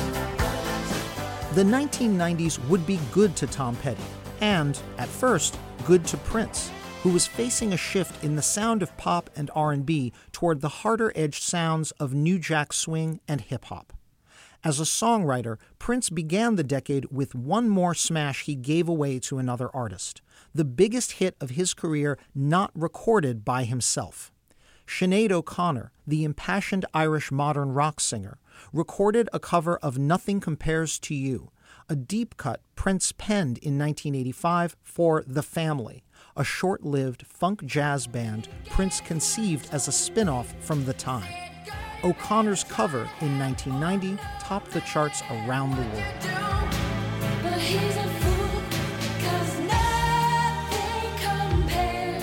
The 1990s would be good to Tom Petty, and, at first, good to Prince, who was facing a shift in the sound of pop and R&B toward the harder-edged sounds of New Jack Swing and hip-hop. As a songwriter, Prince began the decade with one more smash he gave away to another artist, the biggest hit of his career not recorded by himself. Sinead O'Connor, the impassioned Irish modern rock singer, recorded a cover of Nothing Compares to You, a deep cut Prince penned in 1985 for The Family, a short-lived funk jazz band Prince conceived as a spin-off from The Time. O'Connor's cover in 1990 topped the charts around the world. But he's a fool, 'cause nothing compares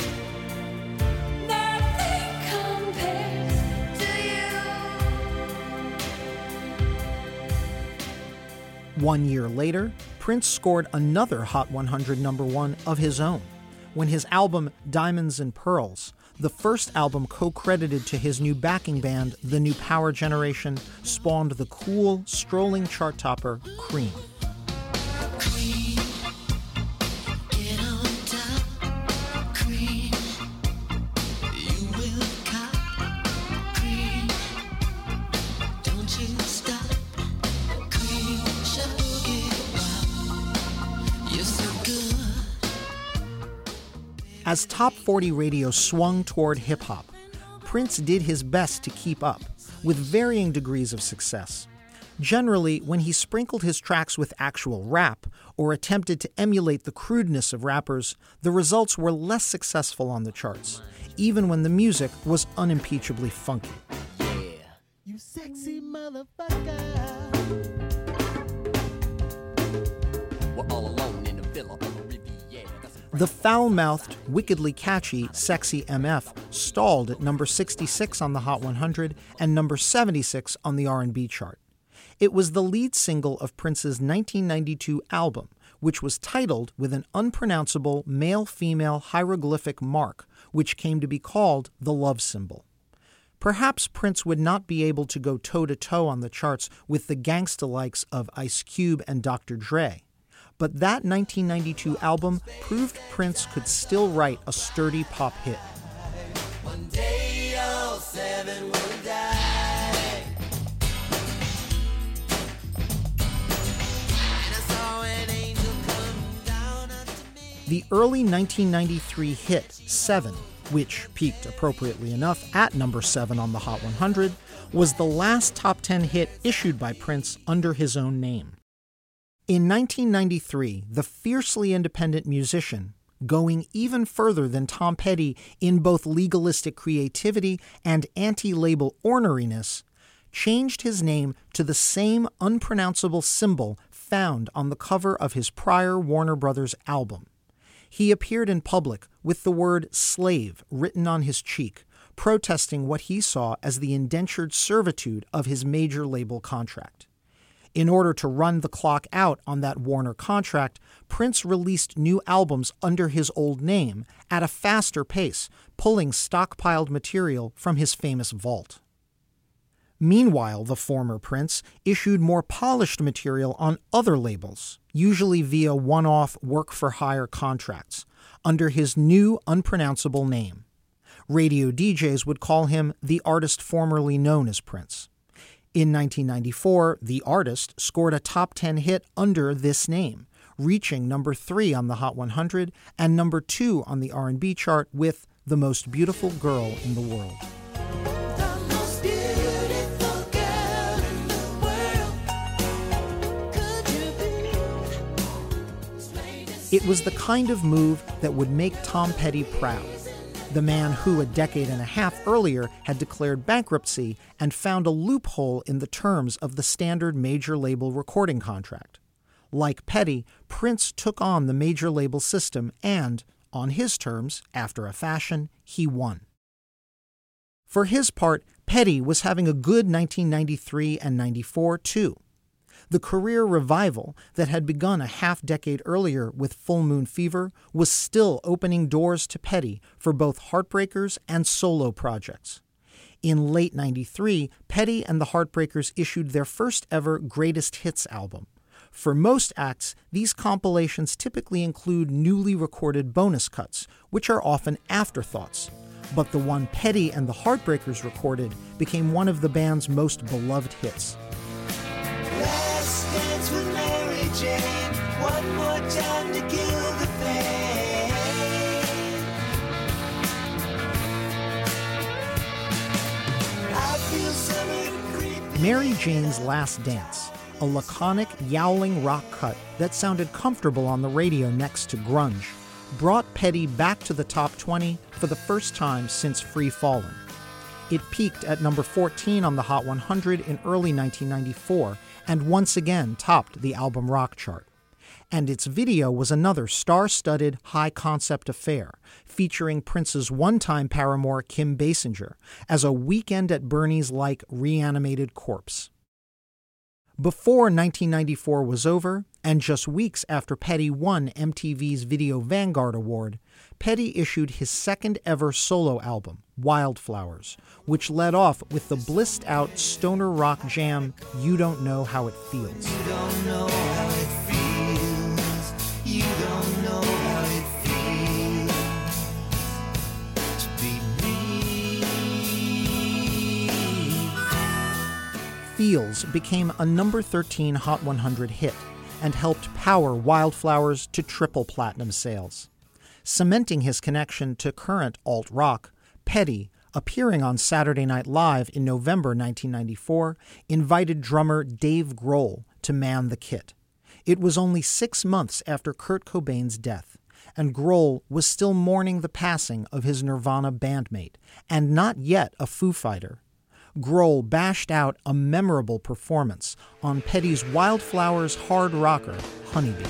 to you. 1 year later, Prince scored another Hot 100 #1 of his own, when his album Diamonds and Pearls, the first album co-credited to his new backing band, The New Power Generation, spawned the cool, strolling chart topper Cream. As Top 40 radio swung toward hip-hop, Prince did his best to keep up, with varying degrees of success. Generally, when he sprinkled his tracks with actual rap, or attempted to emulate the crudeness of rappers, the results were less successful on the charts, even when the music was unimpeachably funky. Yeah, you sexy motherfucker. We're all alone in the villa on the Riviera. The foul-mouthed, wickedly catchy Sexy MF stalled at number 66 on the Hot 100 and number 76 on the R&B chart. It was the lead single of Prince's 1992 album, which was titled with an unpronounceable male-female hieroglyphic mark, which came to be called the love symbol. Perhaps Prince would not be able to go toe-to-toe on the charts with the gangsta-likes of Ice Cube and Dr. Dre, but that 1992 album proved Prince could still write a sturdy pop hit. One day all seven will die. And I saw an angel come down unto me. The early 1993 hit, Seven, which peaked appropriately enough at number 7 on the Hot 100, was the last top 10 hit issued by Prince under his own name. In 1993, the fiercely independent musician, going even further than Tom Petty in both legalistic creativity and anti-label orneriness, changed his name to the same unpronounceable symbol found on the cover of his prior Warner Brothers album. He appeared in public with the word slave written on his cheek, protesting what he saw as the indentured servitude of his major label contract. In order to run the clock out on that Warner contract, Prince released new albums under his old name at a faster pace, pulling stockpiled material from his famous vault. Meanwhile, the former Prince issued more polished material on other labels, usually via one-off work-for-hire contracts, under his new unpronounceable name. Radio DJs would call him the artist formerly known as Prince. In 1994, the artist scored a top 10 hit under this name, reaching number 3 on the Hot 100 and number 2 on the R&B chart with The Most Beautiful Girl in the World. It was the kind of move that would make Tom Petty proud, the man who a decade and a half earlier had declared bankruptcy and found a loophole in the terms of the standard major label recording contract. Like Petty, Prince took on the major label system and, on his terms, after a fashion, he won. For his part, Petty was having a good 1993 and 94 too. The career revival that had begun a half-decade earlier with Full Moon Fever was still opening doors to Petty for both Heartbreakers and solo projects. In late 93, Petty and the Heartbreakers issued their first ever Greatest Hits album. For most acts, these compilations typically include newly recorded bonus cuts, which are often afterthoughts. But the one Petty and the Heartbreakers recorded became one of the band's most beloved hits. Last dance with Mary Jane, one more time to kill the pain. I feel something creeping. Mary Jane's Last Dance, a laconic, yowling rock cut that sounded comfortable on the radio next to grunge, brought Petty back to the top 20 for the first time since Free Fallin'. It peaked at number 14 on the Hot 100 in early 1994 and once again topped the album rock chart. And its video was another star-studded, high-concept affair, featuring Prince's one-time paramour Kim Basinger as a Weekend at Bernie's-like reanimated corpse. Before 1994 was over, and just weeks after Petty won MTV's Video Vanguard Award, Petty issued his second ever solo album, Wildflowers, which led off with the blissed-out stoner rock jam You Don't Know How It Feels. You don't know how it feels. You don't know how it feels to be me. Feels became a number 13 Hot 100 hit and helped power Wildflowers to triple platinum sales. Cementing his connection to current alt-rock, Petty, appearing on Saturday Night Live in November 1994, invited drummer Dave Grohl to man the kit. It was only 6 months after Kurt Cobain's death, and Grohl was still mourning the passing of his Nirvana bandmate, and not yet a Foo Fighter. Grohl bashed out a memorable performance on Petty's Wildflowers hard rocker, Honeybee.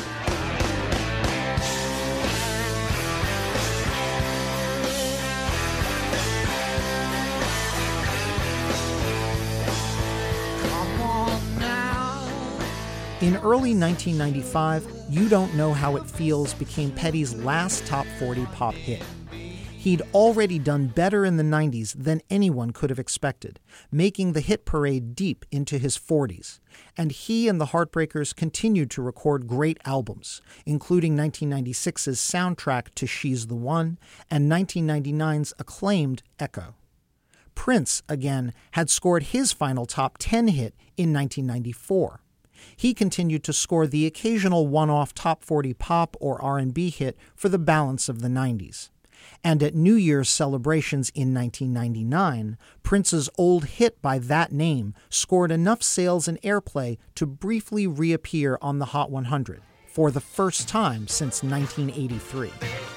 In early 1995, You Don't Know How It Feels became Petty's last top 40 pop hit. He'd already done better in the 90s than anyone could have expected, making the hit parade deep into his 40s. And he and the Heartbreakers continued to record great albums, including 1996's soundtrack to She's the One and 1999's acclaimed Echo. Prince, again, had scored his final top 10 hit in 1994. He continued to score the occasional one-off top 40 pop or R&B hit for the balance of the 90s. And at New Year's celebrations in 1999, Prince's old hit by that name scored enough sales and airplay to briefly reappear on the Hot 100 for the first time since 1983.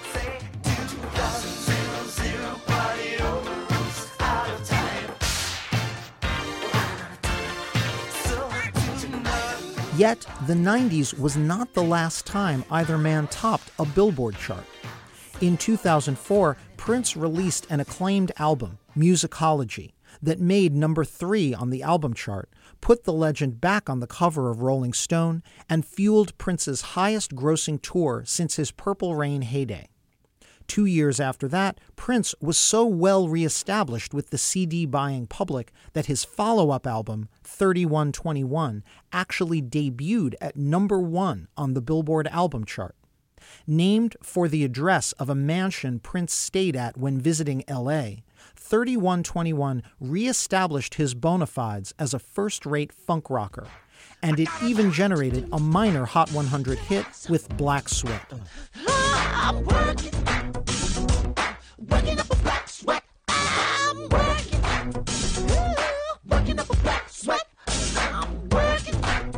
Yet, the 90s was not the last time either man topped a Billboard chart. In 2004, Prince released an acclaimed album, Musicology, that made number 3 on the album chart, put the legend back on the cover of Rolling Stone, and fueled Prince's highest-grossing tour since his Purple Rain heyday. 2 years after that, Prince was so well reestablished with the CD-buying public that his follow-up album, 3121, actually debuted at number 1 on the Billboard album chart. Named for the address of a mansion Prince stayed at when visiting L.A., 3121 reestablished his bona fides as a first-rate funk rocker, and it even generated a minor Hot 100 hit with Black Sweat. I'm working up a black sweat. I'm working up a black sweat. I'm working.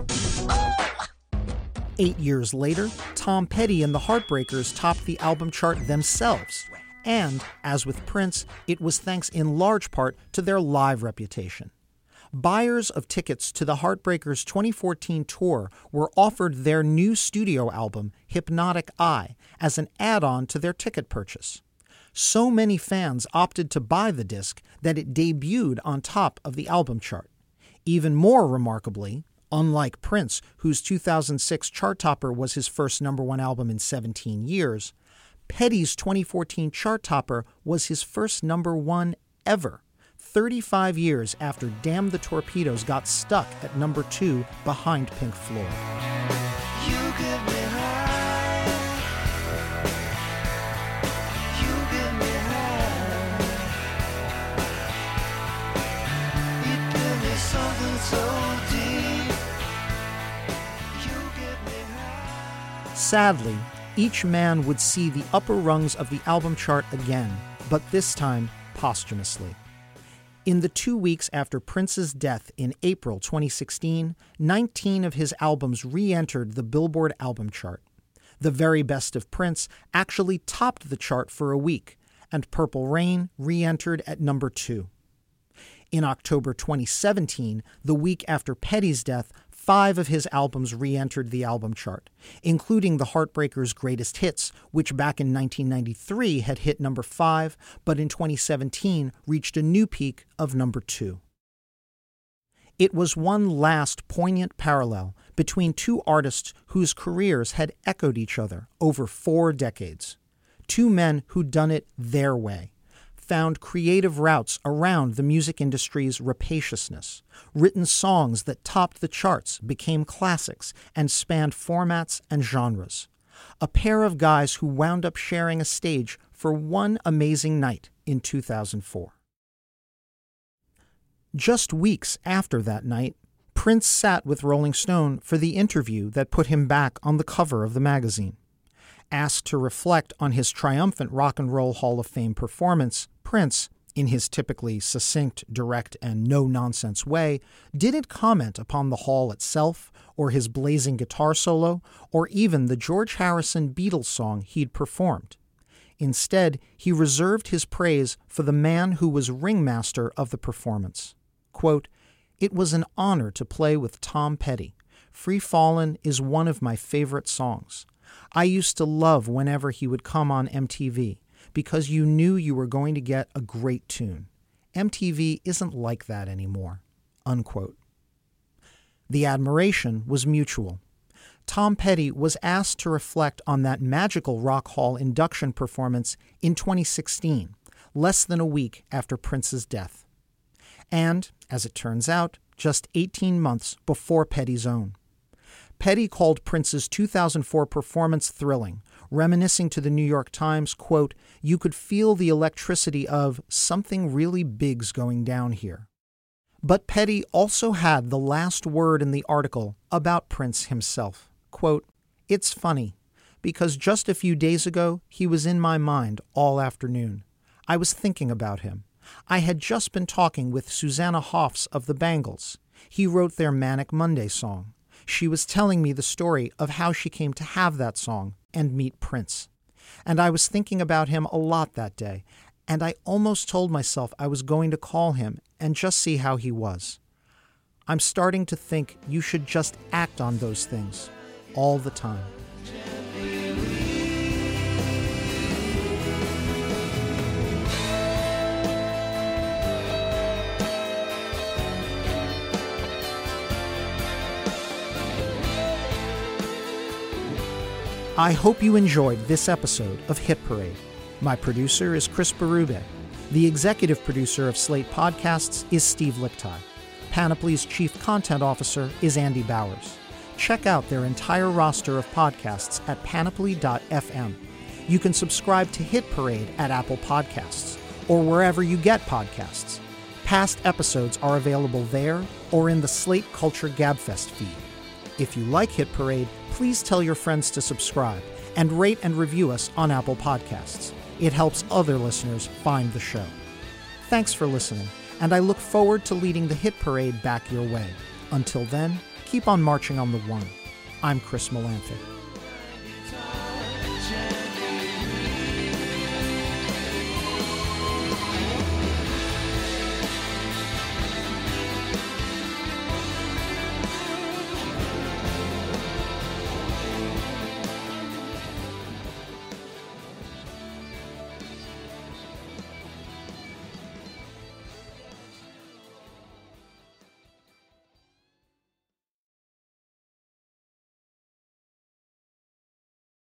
8 years later, Tom Petty and the Heartbreakers topped the album chart themselves. And, as with Prince, it was thanks in large part to their live reputation. Buyers of tickets to the Heartbreakers' 2014 tour were offered their new studio album, Hypnotic Eye, as an add-on to their ticket purchase. So many fans opted to buy the disc that it debuted on top of the album chart. Even more remarkably, unlike Prince, whose 2006 chart topper was his first number 1 album in 17 years, Petty's 2014 chart topper was his first number 1 ever, 35 years after Damn the Torpedoes got stuck at number 2 behind Pink Floyd. You get me high. You get me high. You give me something so deep. You get me high. Sadly, each man would see the upper rungs of the album chart again, but this time posthumously. In the 2 weeks after Prince's death in April 2016, 19 of his albums re-entered the Billboard album chart. The Very Best of Prince actually topped the chart for a week, and Purple Rain re-entered at number 2. In October 2017, the week after Petty's death, 5 of his albums re-entered the album chart, including the Heartbreakers' Greatest Hits, which back in 1993 had hit number 5, but in 2017 reached a new peak of number 2. It was one last poignant parallel between two artists whose careers had echoed each other over 4 decades. Two men who'd done it their way, found creative routes around the music industry's rapaciousness, written songs that topped the charts, became classics, and spanned formats and genres. A pair of guys who wound up sharing a stage for one amazing night in 2004. Just weeks after that night, Prince sat with Rolling Stone for the interview that put him back on the cover of the magazine. Asked to reflect on his triumphant Rock and Roll Hall of Fame performance, Prince, in his typically succinct, direct, and no-nonsense way, didn't comment upon the hall itself, or his blazing guitar solo, or even the George Harrison Beatles song he'd performed. Instead, he reserved his praise for the man who was ringmaster of the performance. Quote, "It was an honor to play with Tom Petty. Free Fallin' is one of my favorite songs. I used to love whenever he would come on MTV, because you knew you were going to get a great tune. MTV isn't like that anymore." Unquote. The admiration was mutual. Tom Petty was asked to reflect on that magical Rock Hall induction performance in 2016, less than a week after Prince's death. And, as it turns out, just 18 months before Petty's own. Petty called Prince's 2004 performance thrilling, reminiscing to the New York Times, quote, "You could feel the electricity of something really big's going down here." But Petty also had the last word in the article about Prince himself. Quote, "It's funny. because just a few days ago, he was in my mind all afternoon. I was thinking about him. I had just been talking with Susanna Hoffs of the Bangles. He wrote their Manic Monday song. She was telling me the story of how she came to have that song and meet Prince. And I was thinking about him a lot that day, and I almost told myself I was going to call him and just see how he was. I'm starting to think you should just act on those things all the time. I hope you enjoyed this episode of Hit Parade. My producer is Chris Berube. The executive producer of Slate Podcasts is Steve Lickteig. Panoply's chief content officer is Andy Bowers. Check out their entire roster of podcasts at panoply.fm. You can subscribe to Hit Parade at Apple Podcasts or wherever you get podcasts. Past episodes are available there or in the Slate Culture Gabfest feed. If you like Hit Parade, please tell your friends to subscribe and rate and review us on Apple Podcasts. It helps other listeners find the show. Thanks for listening, and I look forward to leading the Hit Parade back your way. Until then, keep on marching on the one. I'm Chris Molanphy.